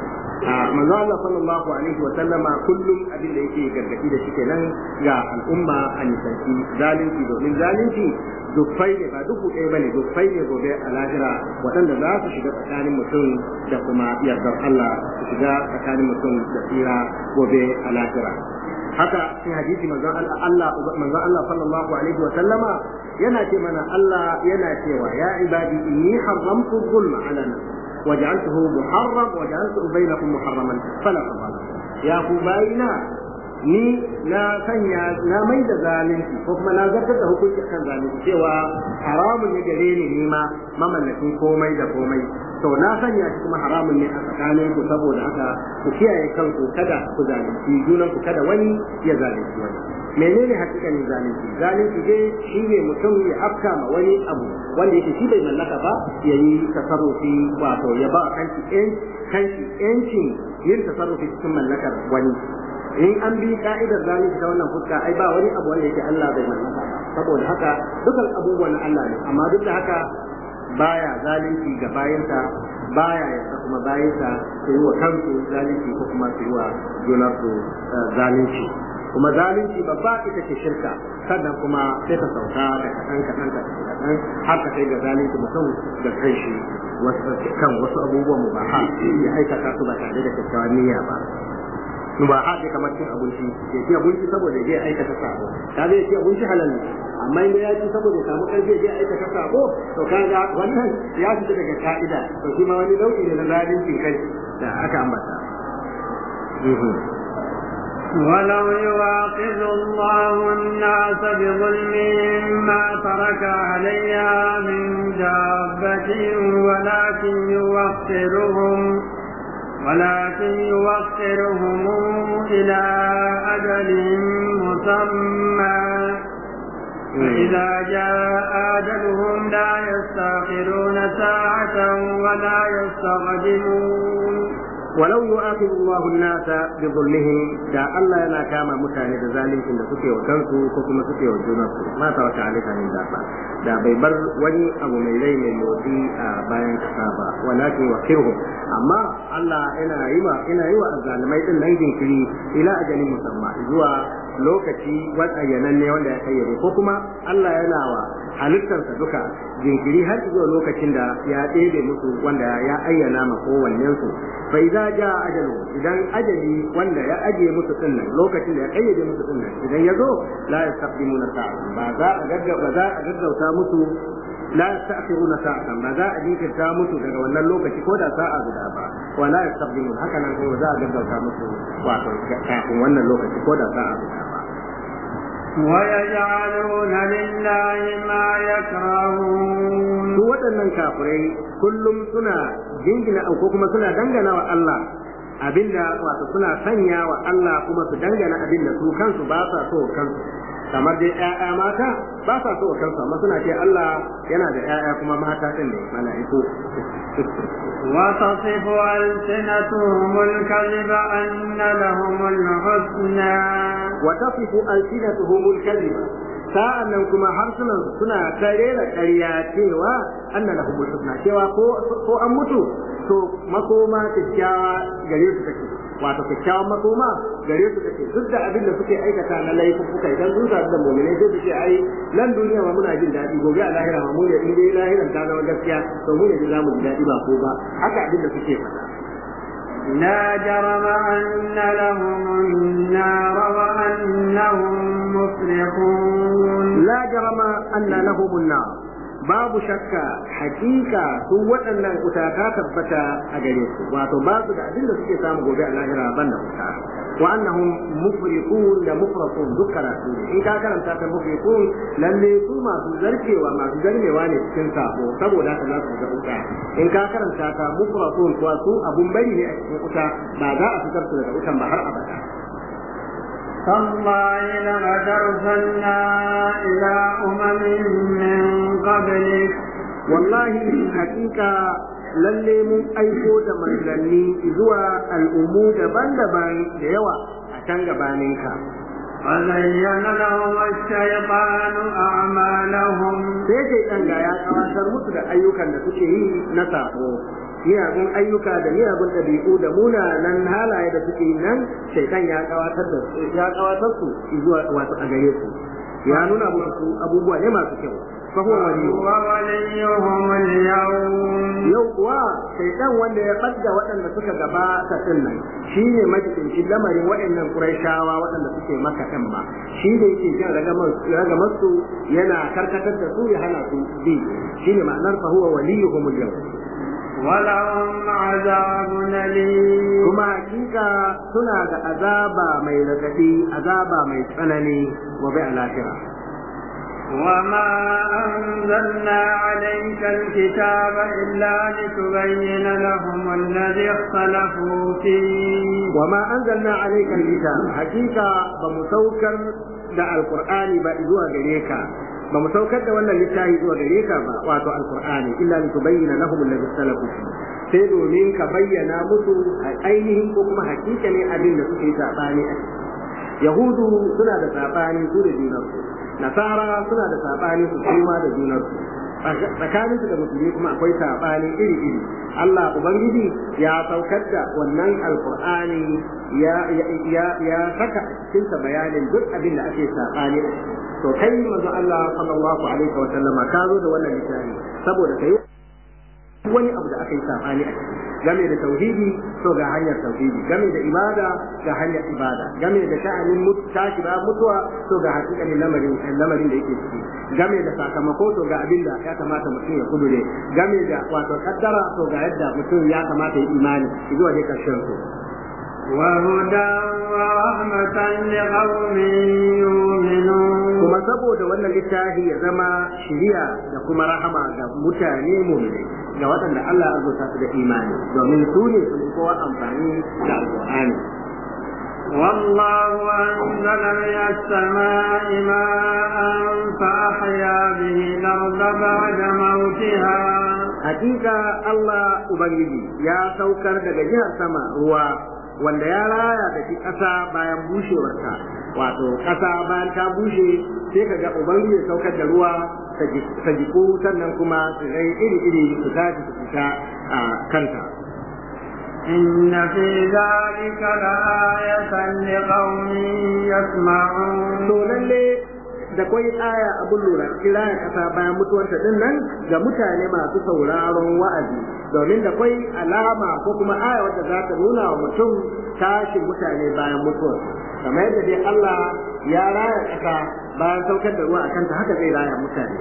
manzo Allah sallallahu alaihi wa sallama kullum abin da yake gargadi da shi kenan ga al'umma a nisanci zalunci domin zalunci dukkai ne ba duku ɗaya bane dukkai ne gobe a lahira waɗanda za su shiga tsakanin mutum da kuma yardar Allah su shiga tsakanin mutum da tsira gobe a lahira haka cikin hadisi manzo Allah sallallahu alaihi wa sallama yana ce mana Allah yana cewa ya ibadi inni haramtu dhulma ala nafsi waj'altuhu muharram waj'altuhu bainakum muharraman fala tadhalim ya ku bayina ni na sanya na mai da zalunci ko kuma na zartar da hukunci kan zalunci cewa haramun ne gare ni ma mamallakin komai da komai to na sanya shi kuma haramun ne a tsakanin ku saboda haka ku kiyaye kanku kada ku zalunci junan ku kada wani ya zalunci wani menene hakikanin zalunci dai shi ne mutum ya afka ma wani abu wanda yake shi bai mallaka ba ya yi tasarrufi wato ya ba kanki yancin yin tasarrufi cikin mallakar wani in an bi ka'idar zalunci ta wannan fuska ai ba wani abu wanda yake Allah bai mallaka ba saboda haka dukkan abubuwan Allah ne amma duk da haka baya zalunci ga bayinsa baya yasa kuma bayinsa su yi wa kansu zalunci ko kuma su yi wa junansu zalunci kuma zalunci babba ita ce shirka sannan kuma sai ta sauka da kaɗan har ta kai ga zalunci mutum da kanshi kan wasu abubuwan mubaha ya aikata su ba tare da kyakkyawan niyya ba ba a ce kamar cin abinci ya ci abinci saboda ya aikata sabo ta zai ci abinci halal ne amma in ya ci saboda ya samu karfi ya aikata sabo to kaga wannan ya fita daga ka'ida to shi ma wani nau'i ne na zalincin kai da aka ambata ولو يواخذ الله الناس بظلمهم ما ترك عليها من دابة ولكن يوخرهم إلى أجل مسمى فإذا جاء أجلهم لا يستأخرون ساعة ولا يستقدمون ولو يؤاخذ الله الناس بظلمهم دا الله yana kama mutane da zalincin da suke wa kansu ko kuma suke wa junansu ma ta wata alika min da bai bar wani abu mai rai mai motsi a bayan kasa ba walakin wakirhum amma Allah yana yi wa azzalimai din nan jinkiri ila ajalin musamma zuwa lokaci wadayyanan ne wanda ya kayyade ko kuma Allah yana wa halittarsa duka jinkiri har zuwa lokacin da ya ɗebe musu wanda ya ayyana ma kowannen su fa idza jaa ajalu idan ajali wanda ya aje musu din nan lokacin da ya kayyade musu din nan idan ya zo la yastaqdimuna sa'a ba za a gaggauta musu la yasta'khiruna sa'atan ba za a jinkirta musu daga wannan lokaci ko da sa'a guda ba wa la yastaqdimun haka nan ko za a gaggauta musu wato kafin wannan lokaci ko da sa'a guda ba ويجعلون لله ما يكرهون su waɗannan kafirai kullum suna jingina ko kuma suna dangana wa Allah abinda wato suna sanya wa Allah kuma su dangana abinda su kansu ba sa so kansu kamar dai ƴaƴa mata ba sa so kansu amma suna ce Allah yana da ƴaƴa kuma mata din ne mala'iku وتصف ألسنتهم الكذب أن لهم الحسنى وتصف ألسنتهم الكذب sa'annan kuma harsunan suna tare da ƙarya cewa anna lahum husna cewa ko an mutu to makoma kyakkyawa gare su take wato kyakkyawan makoma gare su take duk da abin da suke aikata na laifuka idan sun sa da mu'minai sai su ce ai nan duniya ma muna jin daɗi gobe a lahira ma mu ne in dai lahiran ta zama gaskiya to mu ne za mu ji daɗi ba ko ba haka abin da suke faɗa لا جرم أن لهم النار وأنهم مفلحون لا جرم أن لهم النار babu shakka hakika su waɗannan wuta ta tabbata a gare su wato ba su da abin da suke samu gobe a lahira banda wuta wa annahum mufriqun da mufraqun dukkan su in ka karanta ta mufriqun lalle su masu zarkewa masu garmewa ne cikin sabo saboda haka za su ga wuta in ka karanta ta mufraqun kuwa su abun bari ne a cikin wuta ba za a fitar su daga wutan ba har abada تالله لقد أرسلنا إلى أمم من قبلك والله حقيقة lalle mun aiko da manzanni zuwa al'ummu daban-daban da yawa a can gabaninka. وزين لهم الشيطان أعمالهم sai shaitan ga ya kawatar musu da ayyukan da suke yi na sako miyagun ayyuka da miyagun ɗabi'u da munanan halaye da suke nan shaitan ya kawatar su zuwa wato a gare su ya nuna musu abubuwa ne masu kyau فهو وليهم اليوم yau kuwa shaitan wanda ya fadda waɗanda suka gabata din nan shine majibincin lamarin waɗannan Qurayshawa waɗanda suke Makka kan ba shi da yake jin ragamar su yana karkatar da su ya hana su bi shine ma'anar fa huwa waliyuhum al-yawm ولهم عذاب أليم kuma hakika suna da azaba mai radadi azaba mai tsanani wa bai al-akhirah وما أنزلنا عليك الكتاب إلا لتبين لهم الذي اختلفوا فيه وما أنزلنا عليك الكتاب حقيقة بمسوكر دا القرآن بإذوها غريكا بمسوكر دا ولا لله إذوها غريكا واتو القرآن إلا لتبين لهم الذي اختلفوا فيه sai domin ka bayyana musu ainihin ko kuma hakika ne abin da suke sabani yahudu suna da sabani su da junansu nasara suna da sabani su kuma da junansu tsakanin su da musulmi kuma akwai sabani iri iri Allah ubangiji ya saukar da wannan alqur'ani ya saka cikin sa bayanin duk abin da ake sabani to kai manzo Allah sallallahu alaihi wa sallama ka zo da wannan littafi saboda kai wani abu da aka yi sabani a ciki game da tauhidi to ga hanyar tauhidi game da ibada ga hanyar ibada game da sha'anin tashi ba mutuwa to ga hakikanin lamarin da yake ciki game da sakamako to ga abin da ya kamata mutum ya kudure game da wato kaddara to ga yadda mutum ya kamata ya imani zuwa dai karshen su وهدى ورحمة لقوم يؤمنون kuma saboda wannan littafi ya zama shiriya da kuma rahama ga mutane mu'minai ga waɗanda Allah ya azurta su da imani domin su ne su kowa amfani da alƙur'ani والله أنزل من السماء ماء فأحيا به الأرض بعد موتها hakika Allah ubangiji ya saukar daga jihar sama ruwa wanda ya raya da shi ƙasa bayan bushewarta wato ƙasa bayan ta bushe sai kaga ubangiji ya saukar da ruwa ta jiku sannan kuma su rai iri su tashi su fita a kanta إن في ذلك لآية لقوم يسمعون to lalle da kwai aya abun lura cikin raya ƙasa bayan mutuwarta din nan ga mutane masu sauraron wa'azi domin da kwai alama ko kuma aya wadda za ta nuna wa mutum tashin mutane bayan mutuwar kamar yadda dai Allah ya raya ƙasa bayan saukar da ruwa a kanta haka zai raya mutane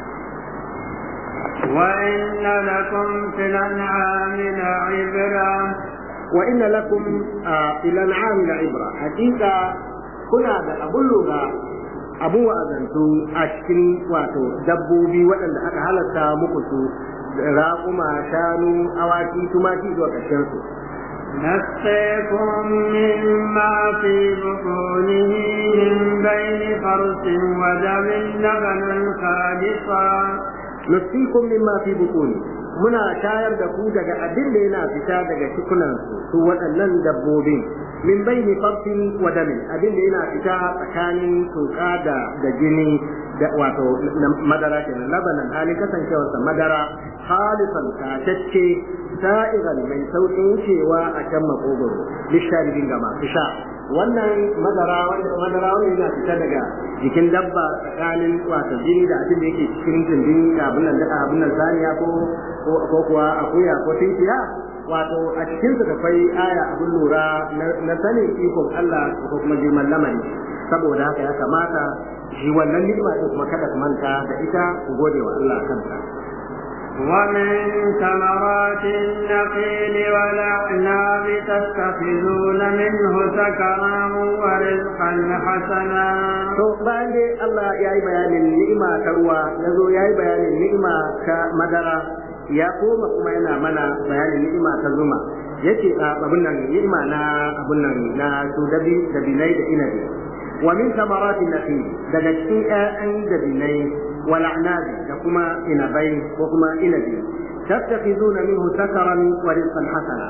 وإن لكم في الأنعام لعبرة وإن لكم في الأنعام لعبرة حقيقة كنا da abun lura abu wa'azantu a cikin wato dabbobi waɗanda aka halatta muku su raƙuma shanu awaki tumaki zuwa ƙarshen su نسقيكم مما في بطونه من بين فرث ودم لبنا خالصا nusfikum mimma fi butuni muna shayar da ku daga abin da yana fita daga cikunan su waɗannan dabbobin min baini farsin wa damin abin da yana fita tsakanin tuka da jini da wato madara kenan labanan halin kasancewarsa madara halisan tatacce sa'iran mai sauƙin wucewa a kan makogoro lisharibin ga masu sha wannan madara wanda yana fita daga jikin dabba tsakanin wato jini da abin da yake cikin jindin abin nan saniya ko kuwa akuya ko tinkiya wato a cikin su akwai aya abin lura na sanin ikon Allah ko kuma girman lamari saboda haka ya kamata shi wannan ni'ima din kuma kada ku manta da ita ku gode wa Allah kanta ومن ثمرات النخيل والأعناب تتخذون منه سكرا ورزقا حسنا. to bayan dai Allah ya yi bayanin ni'ima ta ruwa ya zo ya yi bayanin ni'ima ta madara ya koma kuma yana mana bayanin ni'ima ta zuma yace abun nan ni'ima na abun nan na su dabinai da inabi wa min thamaratin nakhil daga cikin ƴaƴan dabinai wal a'nabi da kuma inabai ko kuma inabi tattakhizuna minhu sakaran wa rizqan hasana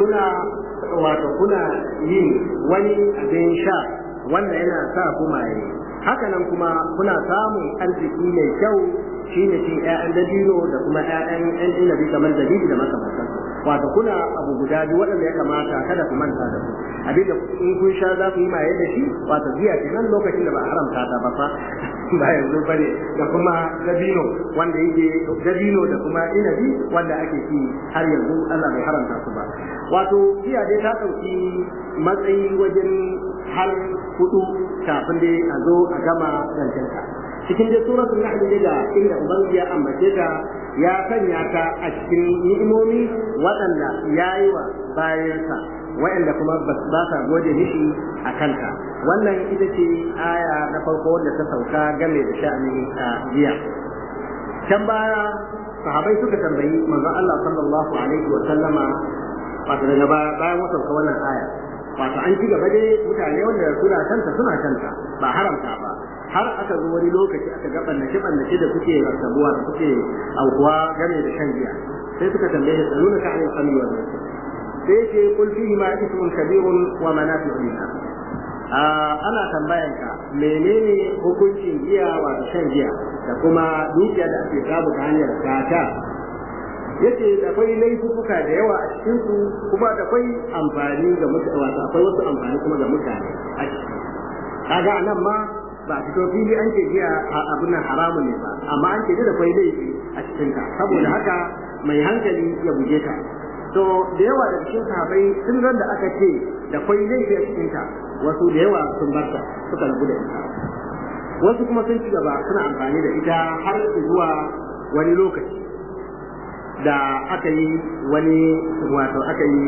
kuna yin wani abin sha wanda yana sa kumaye haka nan kuma kuna samun arziki mai kyau shine cin ƴaƴan dabino da kuma ƴaƴan inabi kamar dabibi da makamantansu wato kuna abu guda biyu waɗanda ya kamata kada ku manta da su abinda in kun sha za ku yi maye da shi wato giya kenan lokacin da ba haramta ta ba fa ba yanzu bane da kuma dabino wanda yake dabino da kuma inabi wanda ake ci har yanzu Allah bai haramta su ba wato giya dai ta ɗauki matsayi wajen har 4 kafin dai a zo a gama zancenka cikin dai suratul nahl da inda ubangiji ya ambace ta ya sanya ta a cikin ni'imomi waɗanda yayi wa bayansa waɗanda kuma ba sa gode mishi a kanta wannan ita ce aya na farko wanda ta sauka game da sha'anin giya can baya sahabbai suka tambayi manzon Allah sallallahu alaihi wa sallama wato daga bayan wata wannan aya wato an ci gaba dai mutane wanda suna kanta ba haramta ba har aka zo wani lokaci aka ga bannace da suke rasabuwa da suke aukuwa game da shan giya sai suka tambaye shi nuna ka ayyukan khamri wa sai ce kul fihi ma ismun kabirun wa manafi'u lin-nas ana tambayan ka menene hukuncin giya wato shan giya da kuma dukiya da ake samu ta hanyar gata yace akwai laifuka da yawa a cikin su kuma da akwai amfani ga mutane wato akwai wasu amfani kuma ga mutane a ciki kaga anan ma ba fito fili an ce giya abin nan haramun ne ba amma an ce da akwai laifi a cikin ta saboda haka mai hankali ya guje ta to da yawa da cikin sahabbai sun ran da aka ce da akwai laifi a cikin ta wasu da yawa sun barta suka rabu da ita wasu kuma sun ci gaba suna amfani da ita har zuwa wani lokaci da aka yi wani wato aka yi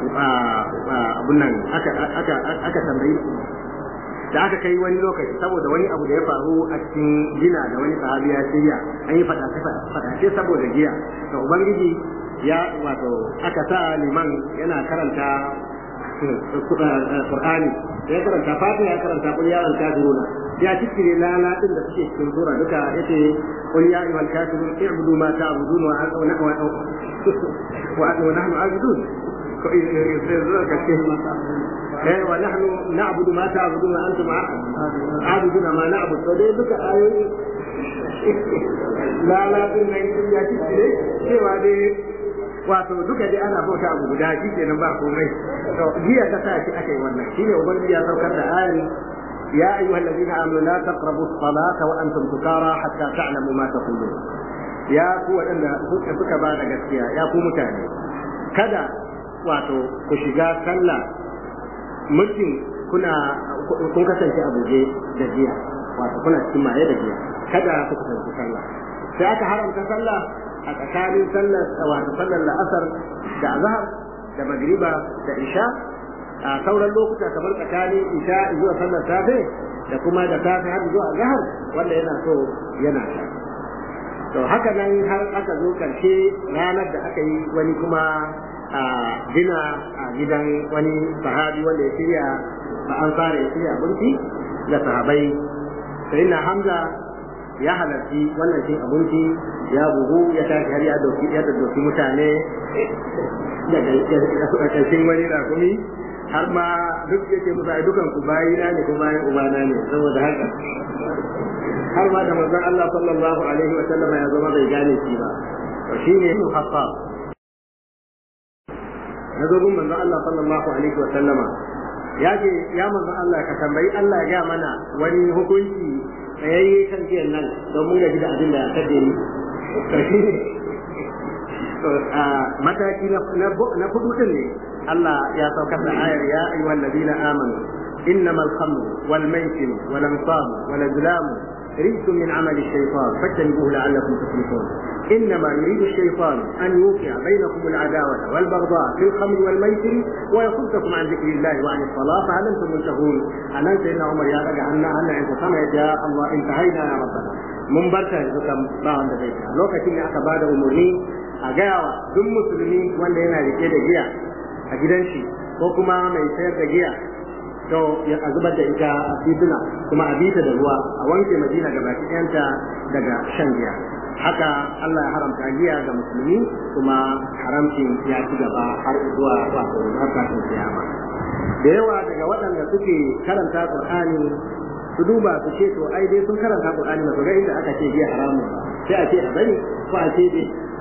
abun nan aka tambayi da aka kai wani lokaci saboda wani abu da ya faru a cikin gina da wani sahabi ya shirya an yi fadace saboda giya to ubangiji ya wato aka sa liman yana karanta Qur'ani ya karanta Fatiha ya karanta qul ya al-kafiruna ya cikire lala din da suke cikin sura duka yace qul ya ayyuhal kafirun i'budu ma ta'budun wa nahnu a'budun ko wa nahnu na'budu ma ta'budun wa antum a'buduna ma na'bud to dai duka ayoyi lala din nan ya cikire cewa dai wato duka dai ana bauta abu guda shi kenan ba komai to jiya ta sa shi akai wannan shine ubangiji ya saukar da ayi ya ayyuhal ladina amanu la taqrabu as-salata wa antum sukara hatta ta'lamu ma taqulun ya ku wadanda suka ba da gaskiya ya ku mutane kada wato ku shiga sallah mutum kun kasance a buje da jiya wato kuna cikin maye da jiya kada ku kasance sallah sai aka haramta sallah a tsakanin sallar la'asar da azhar da magriba da isha a sauran lokuta kamar tsakanin isha zuwa sallar safe da kuma da safe har zuwa azhar wanda yana so yana sha to haka nan har aka zo karshe ranar da aka yi wani kuma a gina a gidan wani sahabi wanda ya shirya ba an fara ya shirya abinci da sahabai sai na Hamza ya halarci wannan cin abinci ya bugu ya tashi har ya dauki mutane daga ƙarshen wani rakumi har ma duk yake musu ai dukan ku bayina ne ko bayan ubana ne saboda haka har ma da manzon Allah sallallahu alaihi wa sallam ya zama bai gane shi ba to shine Khattab na dogon manzon Allah sallallahu alaihi wa sallama ya ce ya manzon Allah ka tambayi Allah ya mana wani hukunci tsayayye kan jiyan nan don mun gaji da abin da ya kaje ni mataki na hudu din ne Allah ya saukar da ayar ya ayyuhal ladina amanu innamal khamru wal maisir wal ansab wal azlam rijsun min amali shaytan fajtanibuhu la'allakum tuflihun إنما يريد الشيطان أن يوقع بينكم العداوة والبغضاء في الخمر والميسر ويصدكم عن ذكر الله وعن الصلاة فهل أنتم منتهون؟ أنا سيدنا عمر يا رجع عنا عند سمعت يا الله انتهينا يا ربنا من بركة زكام باعند بيتنا لو كتير أكباد أمورني أجاوا ثم مسلمين ولا هنا لكده جيا أجدنشي وكما ما يصير جيا to ya zubar da ita a tituna kuma a bita da ruwa a wanke Madina gaba ɗayanta daga shan giya haka Allah ya haramta giya ga musulmi kuma haramcin ya ci gaba har zuwa wato har kiyama da yawa daga waɗanda suke karanta Qur'ani su duba su ce to ai dai sun karanta Qur'ani ba ga inda aka ce giya haramun sai a ce a bari ko a ce dai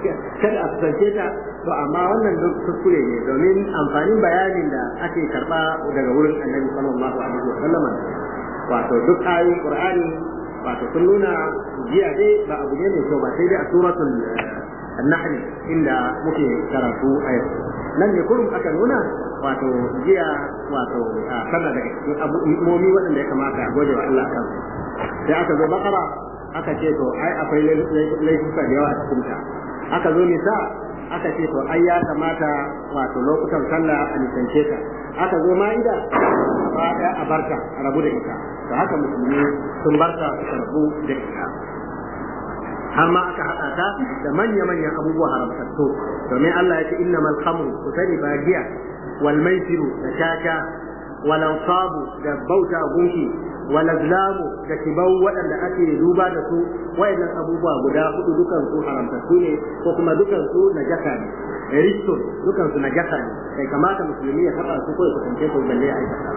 kada a kusance ta to amma wannan duk kuskure ne domin amfanin bayanin da ake karba daga wurin Annabi sallallahu alaihi wasallam wato duk ayoyin Qur'ani wato sun nuna jiya dai ba abu ne mai kyau ba sai dai a suratul An-Nahl inda muke karatu a yau nan ne kullum aka nuna wato jiya wato kana daga cikin abubuwan waɗanda ya kamata a gode wa Allah kan sai aka zo Baqara aka ce to ai akwai laifuka da yawa a cikin ta aka zo Nisa aka ce to ai ya kamata wato lokutan sallah a nisance ta aka zo Ma'ida ba da a barka a rabu da ita to haka musulmi sun barka su rabu da ita har ma aka haɗa ta da manya-manyan abubuwa haramtattu domin Allah ya ce innamal khamru ku sani ba giya wal maisiru da shaka wal ansabu da bauta gunki wal azlamu da kibau waɗanda ake duba da su wayannan abubuwa guda hudu dukan su haramtattu ne ko kuma dukan su najasa ne ristun dukan su najasa ne kai kamata musulmi ya taɓa su ko ya kusance su balle ya aikata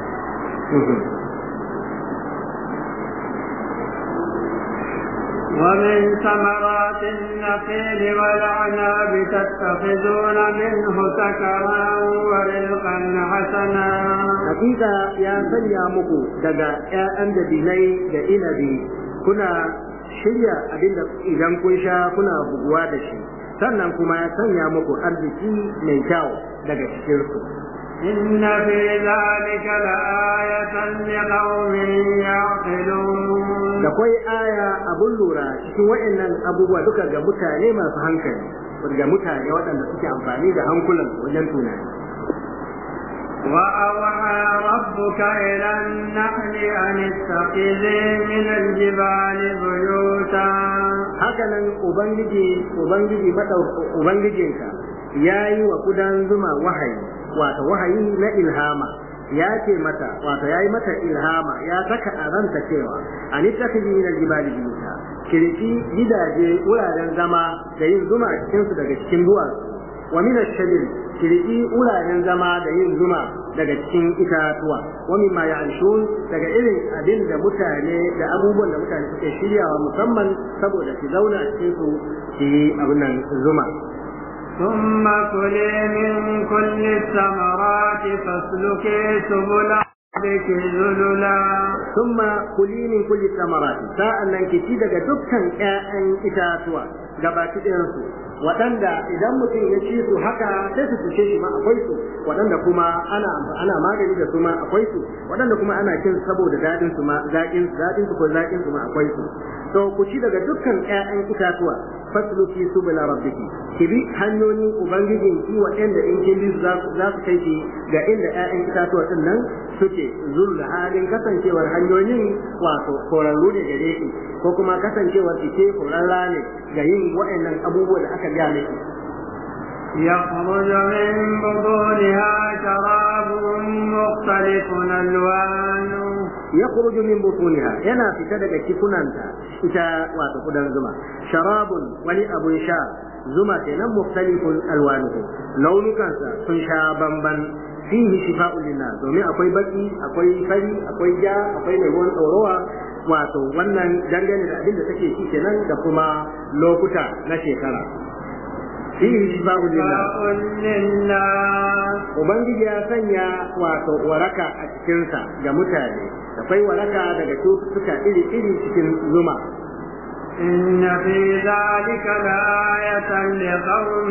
ومن ثمرات النخيل والعناب تتخذون منه سكرا ورزقا حسنا حقيقة يا سنيا مكو دقا يا دبيني دا إنبي كنا shirya abinda idan kun sha kuna buguwa da shi sannan kuma ya sanya muku arziki mai kyau daga cikin su إن في ذلك لآية لقوم يعقلون da kwai aya abun lura cikin waɗannan abubuwa duka ga mutane masu hankali ga mutane waɗanda suke amfani da hankulan wajen tunani وأوحى ربك إلى النحل أن اتخذي من الجبال بيوتا hakanan ubangijinka yayi wa kudan zuma wahayi wato wahayi na ilhama ya ce mata wato yayi mata ilhama ya saka a ranta cewa anittakhidhi min aljibali buyuta kirki gidaje wuraren zama da yin zuma a cikin su daga cikin duwatsu wa min ash-shajar kirki wuraren zama da yin zuma daga cikin itatuwa wa mimma ya'ishun daga irin abin da mutane da abubuwan da mutane suke shiryawa musamman saboda su zauna a cikin su su abin nan zuma ثم كلي من كل الثمرات فاسلكي سبل ربك ذللا ثم كلي من كل الثمرات sa'annan ki ci daga dukkan ƴaƴan itatuwa gabaki ɗayan su waɗanda idan mutum ya ci su haka sai su fice shi ma akwai su waɗanda kuma ana magani da su ma akwai su waɗanda kuma ana cin saboda daɗin su ma zaƙin su ko zaƙin su ma akwai su to ku ci daga dukkan ƴaƴan itatuwa fasluki subula rabbiki ki bi hanyoyin ubangijin ki waɗanda in kin bi za su kai ki ga inda ƴaƴan itatuwa din nan suke zulla halin kasancewar hanyoyin wato korarru ne gare ki ko kuma kasancewar ki ke korarra ne ga yin waɗannan abubuwa da aka gaya miki يخرج من بطونها شراب مختلف ألوانه يخرج من بطونها yana fita daga cikunanta ita wato kudan zuma sharabun wani abun sha zuma kenan mukhtalifun alwanuhu launukansa sun sha bamban fihi shifa'un linnas domin akwai baki akwai fari akwai ja akwai mai ruwan ɗorowa wato wannan dangane da abin da take ci kenan da kuma lokuta na shekara fihi shifa'un linnas ubangiji ya sanya wato waraka a cikinsa ga mutane akwai waraka daga cututtuka iri-iri cikin zuma إن في ذلك لآية لقوم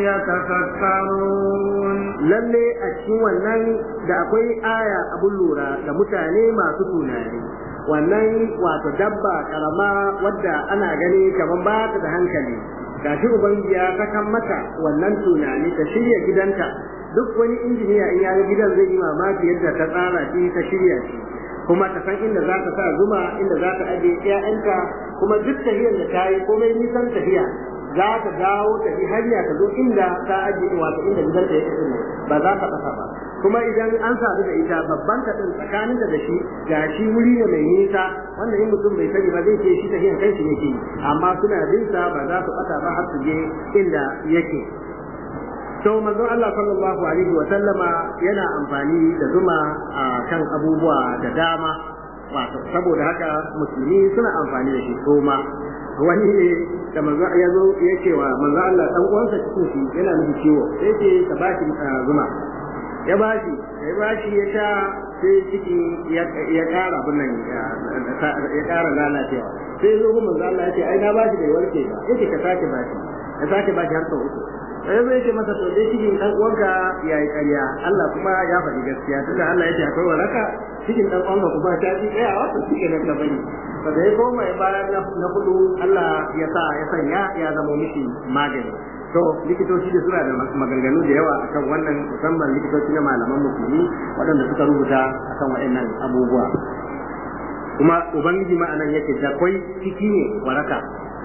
يتفكرون lalle a cikin wannan da akwai aya abun lura da mutane masu tunani wannan wato dabba karama wadda ana gani kaman ba ta da hankali gashi ubangiji ya saka mata wannan tunani ta shirya gidanta duk wani injiniya in ya ga gidan zai yi mamaki yadda ta tsara shi ta shirya shi kuma ta san inda za ta sa zuma inda za ta aje ƴaƴanta kuma duk tahiyar da ta yi komai nisan tahiya za ta dawo ta bi hanya ta zo inda ta aje wato inda gidanta yake din ba za ta fasa ba kuma idan an sadu da ita babban ta din tsakaninta da shi ga shi wuri ne mai nisa wanda in mutum bai sani ba zai ce shi tahiyar kai shi yake amma suna bin sa ba za su fata ba har su je inda yake to manzo Allah sallallahu alaihi wa sallama yana amfani da zuma a kan abubuwa da dama wato saboda haka musulmi suna amfani da shi kuma wani ne da manzo ya zo ya ce wa manzo Allah dan uwansa cikin shi yana miji ciwo sai ce ka ba shi zuma ya ba shi ya sha sai ciki ya ƙara bunnan ya ƙara lalacewa sai zo kuma manzo Allah ya ce ai na ba shi bai warke ba yace ka sake ba shi har sau uku sai zai ce masa to dai cikin dan uwanka yayi ƙarya Allah kuma ya faɗi gaskiya tunda Allah ya ce akwai waraka cikin dan uwanka kuma ta ji tsaya wato cikin nan bane fa dai goma ya bayar na hudu Allah ya sanya ya zama miki magani to likitoci da suna da maganganu da yawa akan wannan musamman likitoci na malaman musulmi waɗanda suka rubuta akan waɗannan abubuwa kuma ubangiji ma'anan yake da kwai ciki ne waraka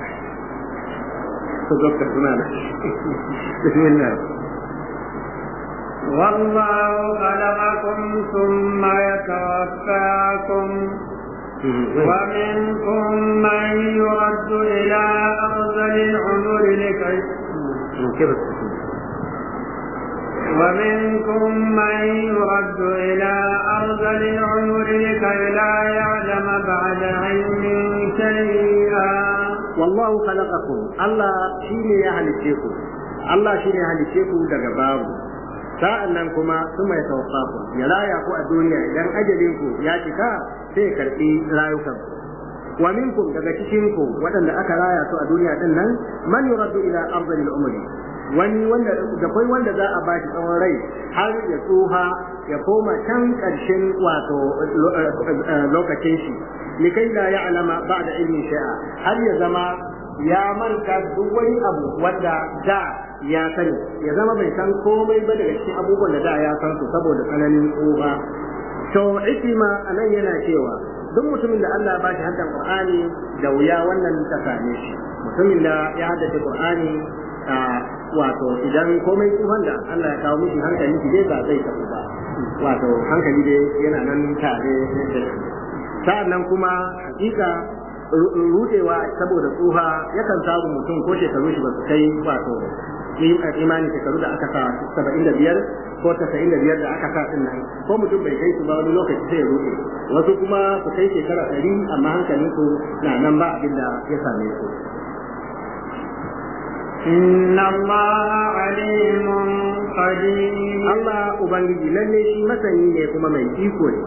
to doktor suna da bismillah والله خلقكم ثم يتوفاكم ومنكم من يرد إلى أرذل العمر لكي لا يعلم بعد علم شيئا والله خلقكم الله شيني يهلكيكم daga babu sa'annan kuma suma ya tawaffaku ya raya ku a duniya idan ajalin ku ya cika sai karbi rayukan wa minkum daga cikin ku waɗanda aka raya su a duniya din nan man yuraddu ila ardhil umri wani wanda da kai wanda za a ba shi tsawon rai har ya tsuha ya koma can ƙarshen wato lokacin shi likai la ya'lama ba'da ilmi shay'a har ya zama ya manta duk wani abu wanda da ya sani ya zama bai san komai ba daga cikin abubuwan da da ya san su saboda tsananin tsuha to ikima anan yana cewa duk mutumin da Allah ba shi haddan Qur'ani da wuya wannan ta same shi mutumin da ya haddace Qur'ani wato idan komai tsuhan da Allah ya kawo mishi hankali shi dai ba zai tafi ba wato hankali dai yana nan tare da sa'annan kuma hakika rudewa saboda tsuha yakan samu mutum ko shekaru shi ba su kai wato imani shekaru da aka sa 75 ko 95 da aka sa din nan ko mutum bai kai su ba wani lokaci sai ya rude wasu kuma su kai shekara 100 amma hankalin su na nan ba abin da ya same su inna Allah alimun qadir Allah ubangiji lalle shi masani ne kuma mai iko ne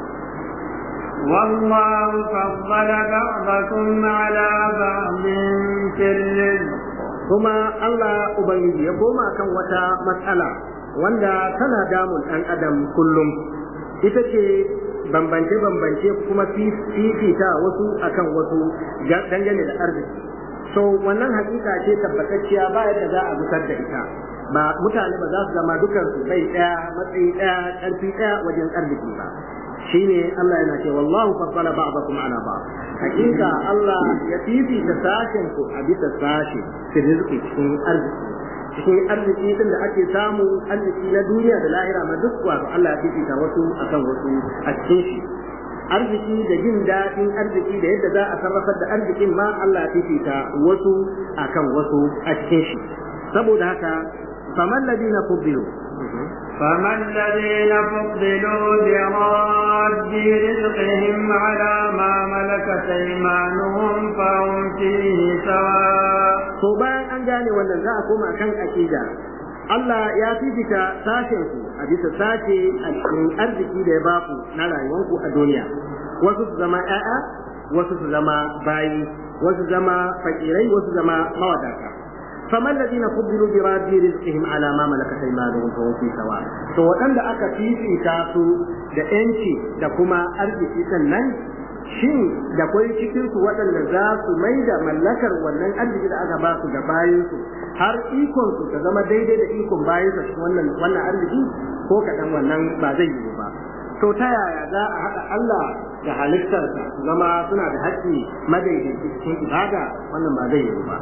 والله فضل بعضكم على بعض في الرزق kuma Allah ubangiji ya koma kan wata matsala wanda tana damun ɗan adam kullum ita ce bambance kuma fifita wasu akan wasu dangane da arziki so wannan hakika ce tabbatacciya ba yadda za a gusar da ita ba mutane ba za su zama dukansu bai ɗaya matsayi ɗaya ƙarfi ɗaya wajen arziki ba shine Allah yana ce wallahu faddala ba'dakum ala ba'd hakika Allah ya fifita sashen ku a bisa sashe rizqi cikin arziki din da ake samu arziki na duniya da lahira ma duk wato Allah ya fifita wasu akan wasu a cikin shi arziki da jin daɗin arziki da yadda za a sarrafar da arzikin ma Allah ya fifita wasu akan wasu a cikin shi saboda haka faman ladina fuddilu فما الذين فضلوا براد رزقهم على ما ملكت ايمانهم فهم فيه سواء to bayan an gane wannan za a koma kan akida Allah ya fifita sashen ku a bisa sashe a cikin arziki da ya baku na rayuwanku a duniya wasu su zama ƴaƴa wasu su zama bayi wasu zama fakirai wasu zama mawadata فما الذين فضلوا براد رزقهم على ما ملكت ايمانهم فهم في سواء to waɗanda aka fifita su da yanci da kuma arziki sannan shin da kwai cikin su waɗanda za su mai da mallakar wannan arziki da aka ba su da bayan su har ikon su ta zama daidai da ikon bayan su cikin wannan arziki ko kaɗan wannan ba zai yiwu ba to ta yaya za a haɗa Allah da halittarsa su zama suna da haƙƙi madaidaici cikin ibada wannan ba zai yiwu ba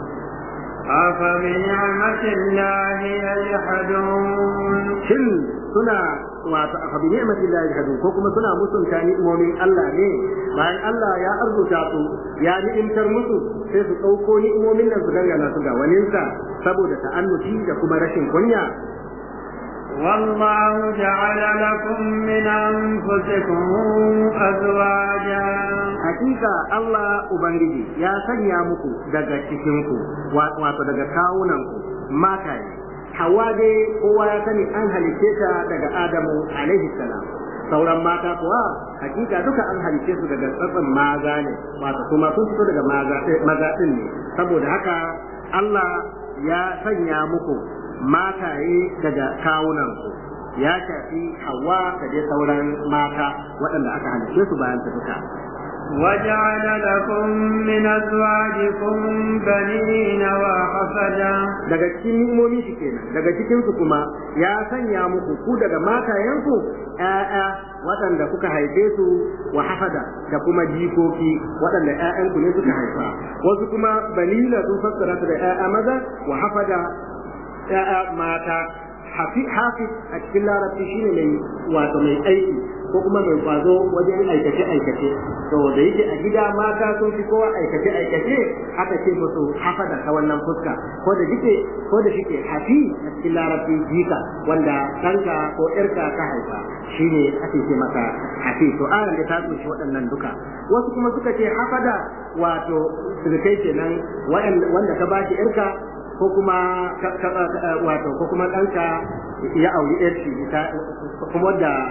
أفبنعمة الله يجحدون shin suna wato afa bi ni'mati Allah yajhadun ko kuma suna musunta ni'imomin Allah ne bayan Allah ya arzuta su ya ni'imtar musu sai su dauko ni'imomin nan su dangana su ga waninsa saboda ta'annuti da kuma rashin kunya والله جعل لكم من أنفسكم أزواجا hakika Allah ubangiji ya sanya muku daga cikinku wato daga kawunanku mataye. Hawa dai kowa ya sani an halice ta daga Adamu alaihi salam. Sauran mata kuwa hakika duka an halice su daga tsatsan maza ne, wato kuma sun fito daga maza din ne. Saboda haka Allah ya sanya muku mataye daga kawunanku, ya shafi Hawa da dai sauran mata waɗanda aka halice su bayan ta duka. وجعل لكم من أزواجكم بنين وحفدا. daga cikin ni'imomi shi kenan, daga cikin su kuma ya sanya muku ku daga matayenku ƴaƴa waɗanda kuka haife su wa hafada da kuma jikoki waɗanda ƴaƴanku ne suka haifa. Wasu kuma banina sun fassara su da ƴaƴa maza wa hafada ƴaƴa mata. Hafiz a cikin larabci shine mai wato mai aiki ko kuma mai kwazo wajen aikace to da yake a gida mata sun fi kowa aikace aka ce musu hafada ta wannan fuska ko da shike hafi a cikin larabci jika wanda ɗanka ko ƴarka ka haifa shine ake ce masa hafi. To ayan da ta kunshi waɗannan duka. Wasu kuma suka ce hafada wato surukai kenan wanda ka bashi ƴarka ko kuma wato ko kuma ɗanka ya auri ƴarki kuma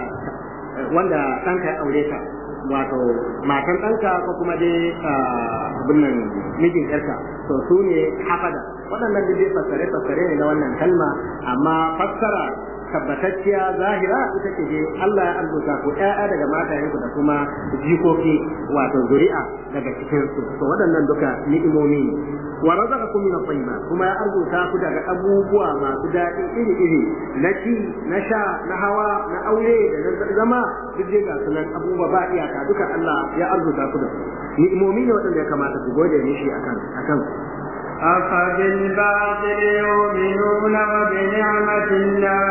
wanda ɗanka ya aure ta wato matan ɗanka ko kuma dai abin nan mijin ƴarka, to su ne hafada. Waɗannan dai fassare ne na wannan kalma, amma fassara tabbatacciya zahira ita ce dai Allah ya arzuta ku ƴaƴa daga matayenku da kuma jikoki wato zuri'a daga cikin su. To waɗannan duka ni'imomi ne. Wa razaqakum min at-tayyibat, kuma ya arzuta ku daga abubuwa masu daɗi iri na ci na sha na hawa na aure da na zama duk dai ga sunan abubuwa ba iyaka duka Allah ya arzuta ku da su. Ni'imomi ne waɗanda ya kamata ku gode mishi akan أفبالباطل يؤمنون وبنعمة الله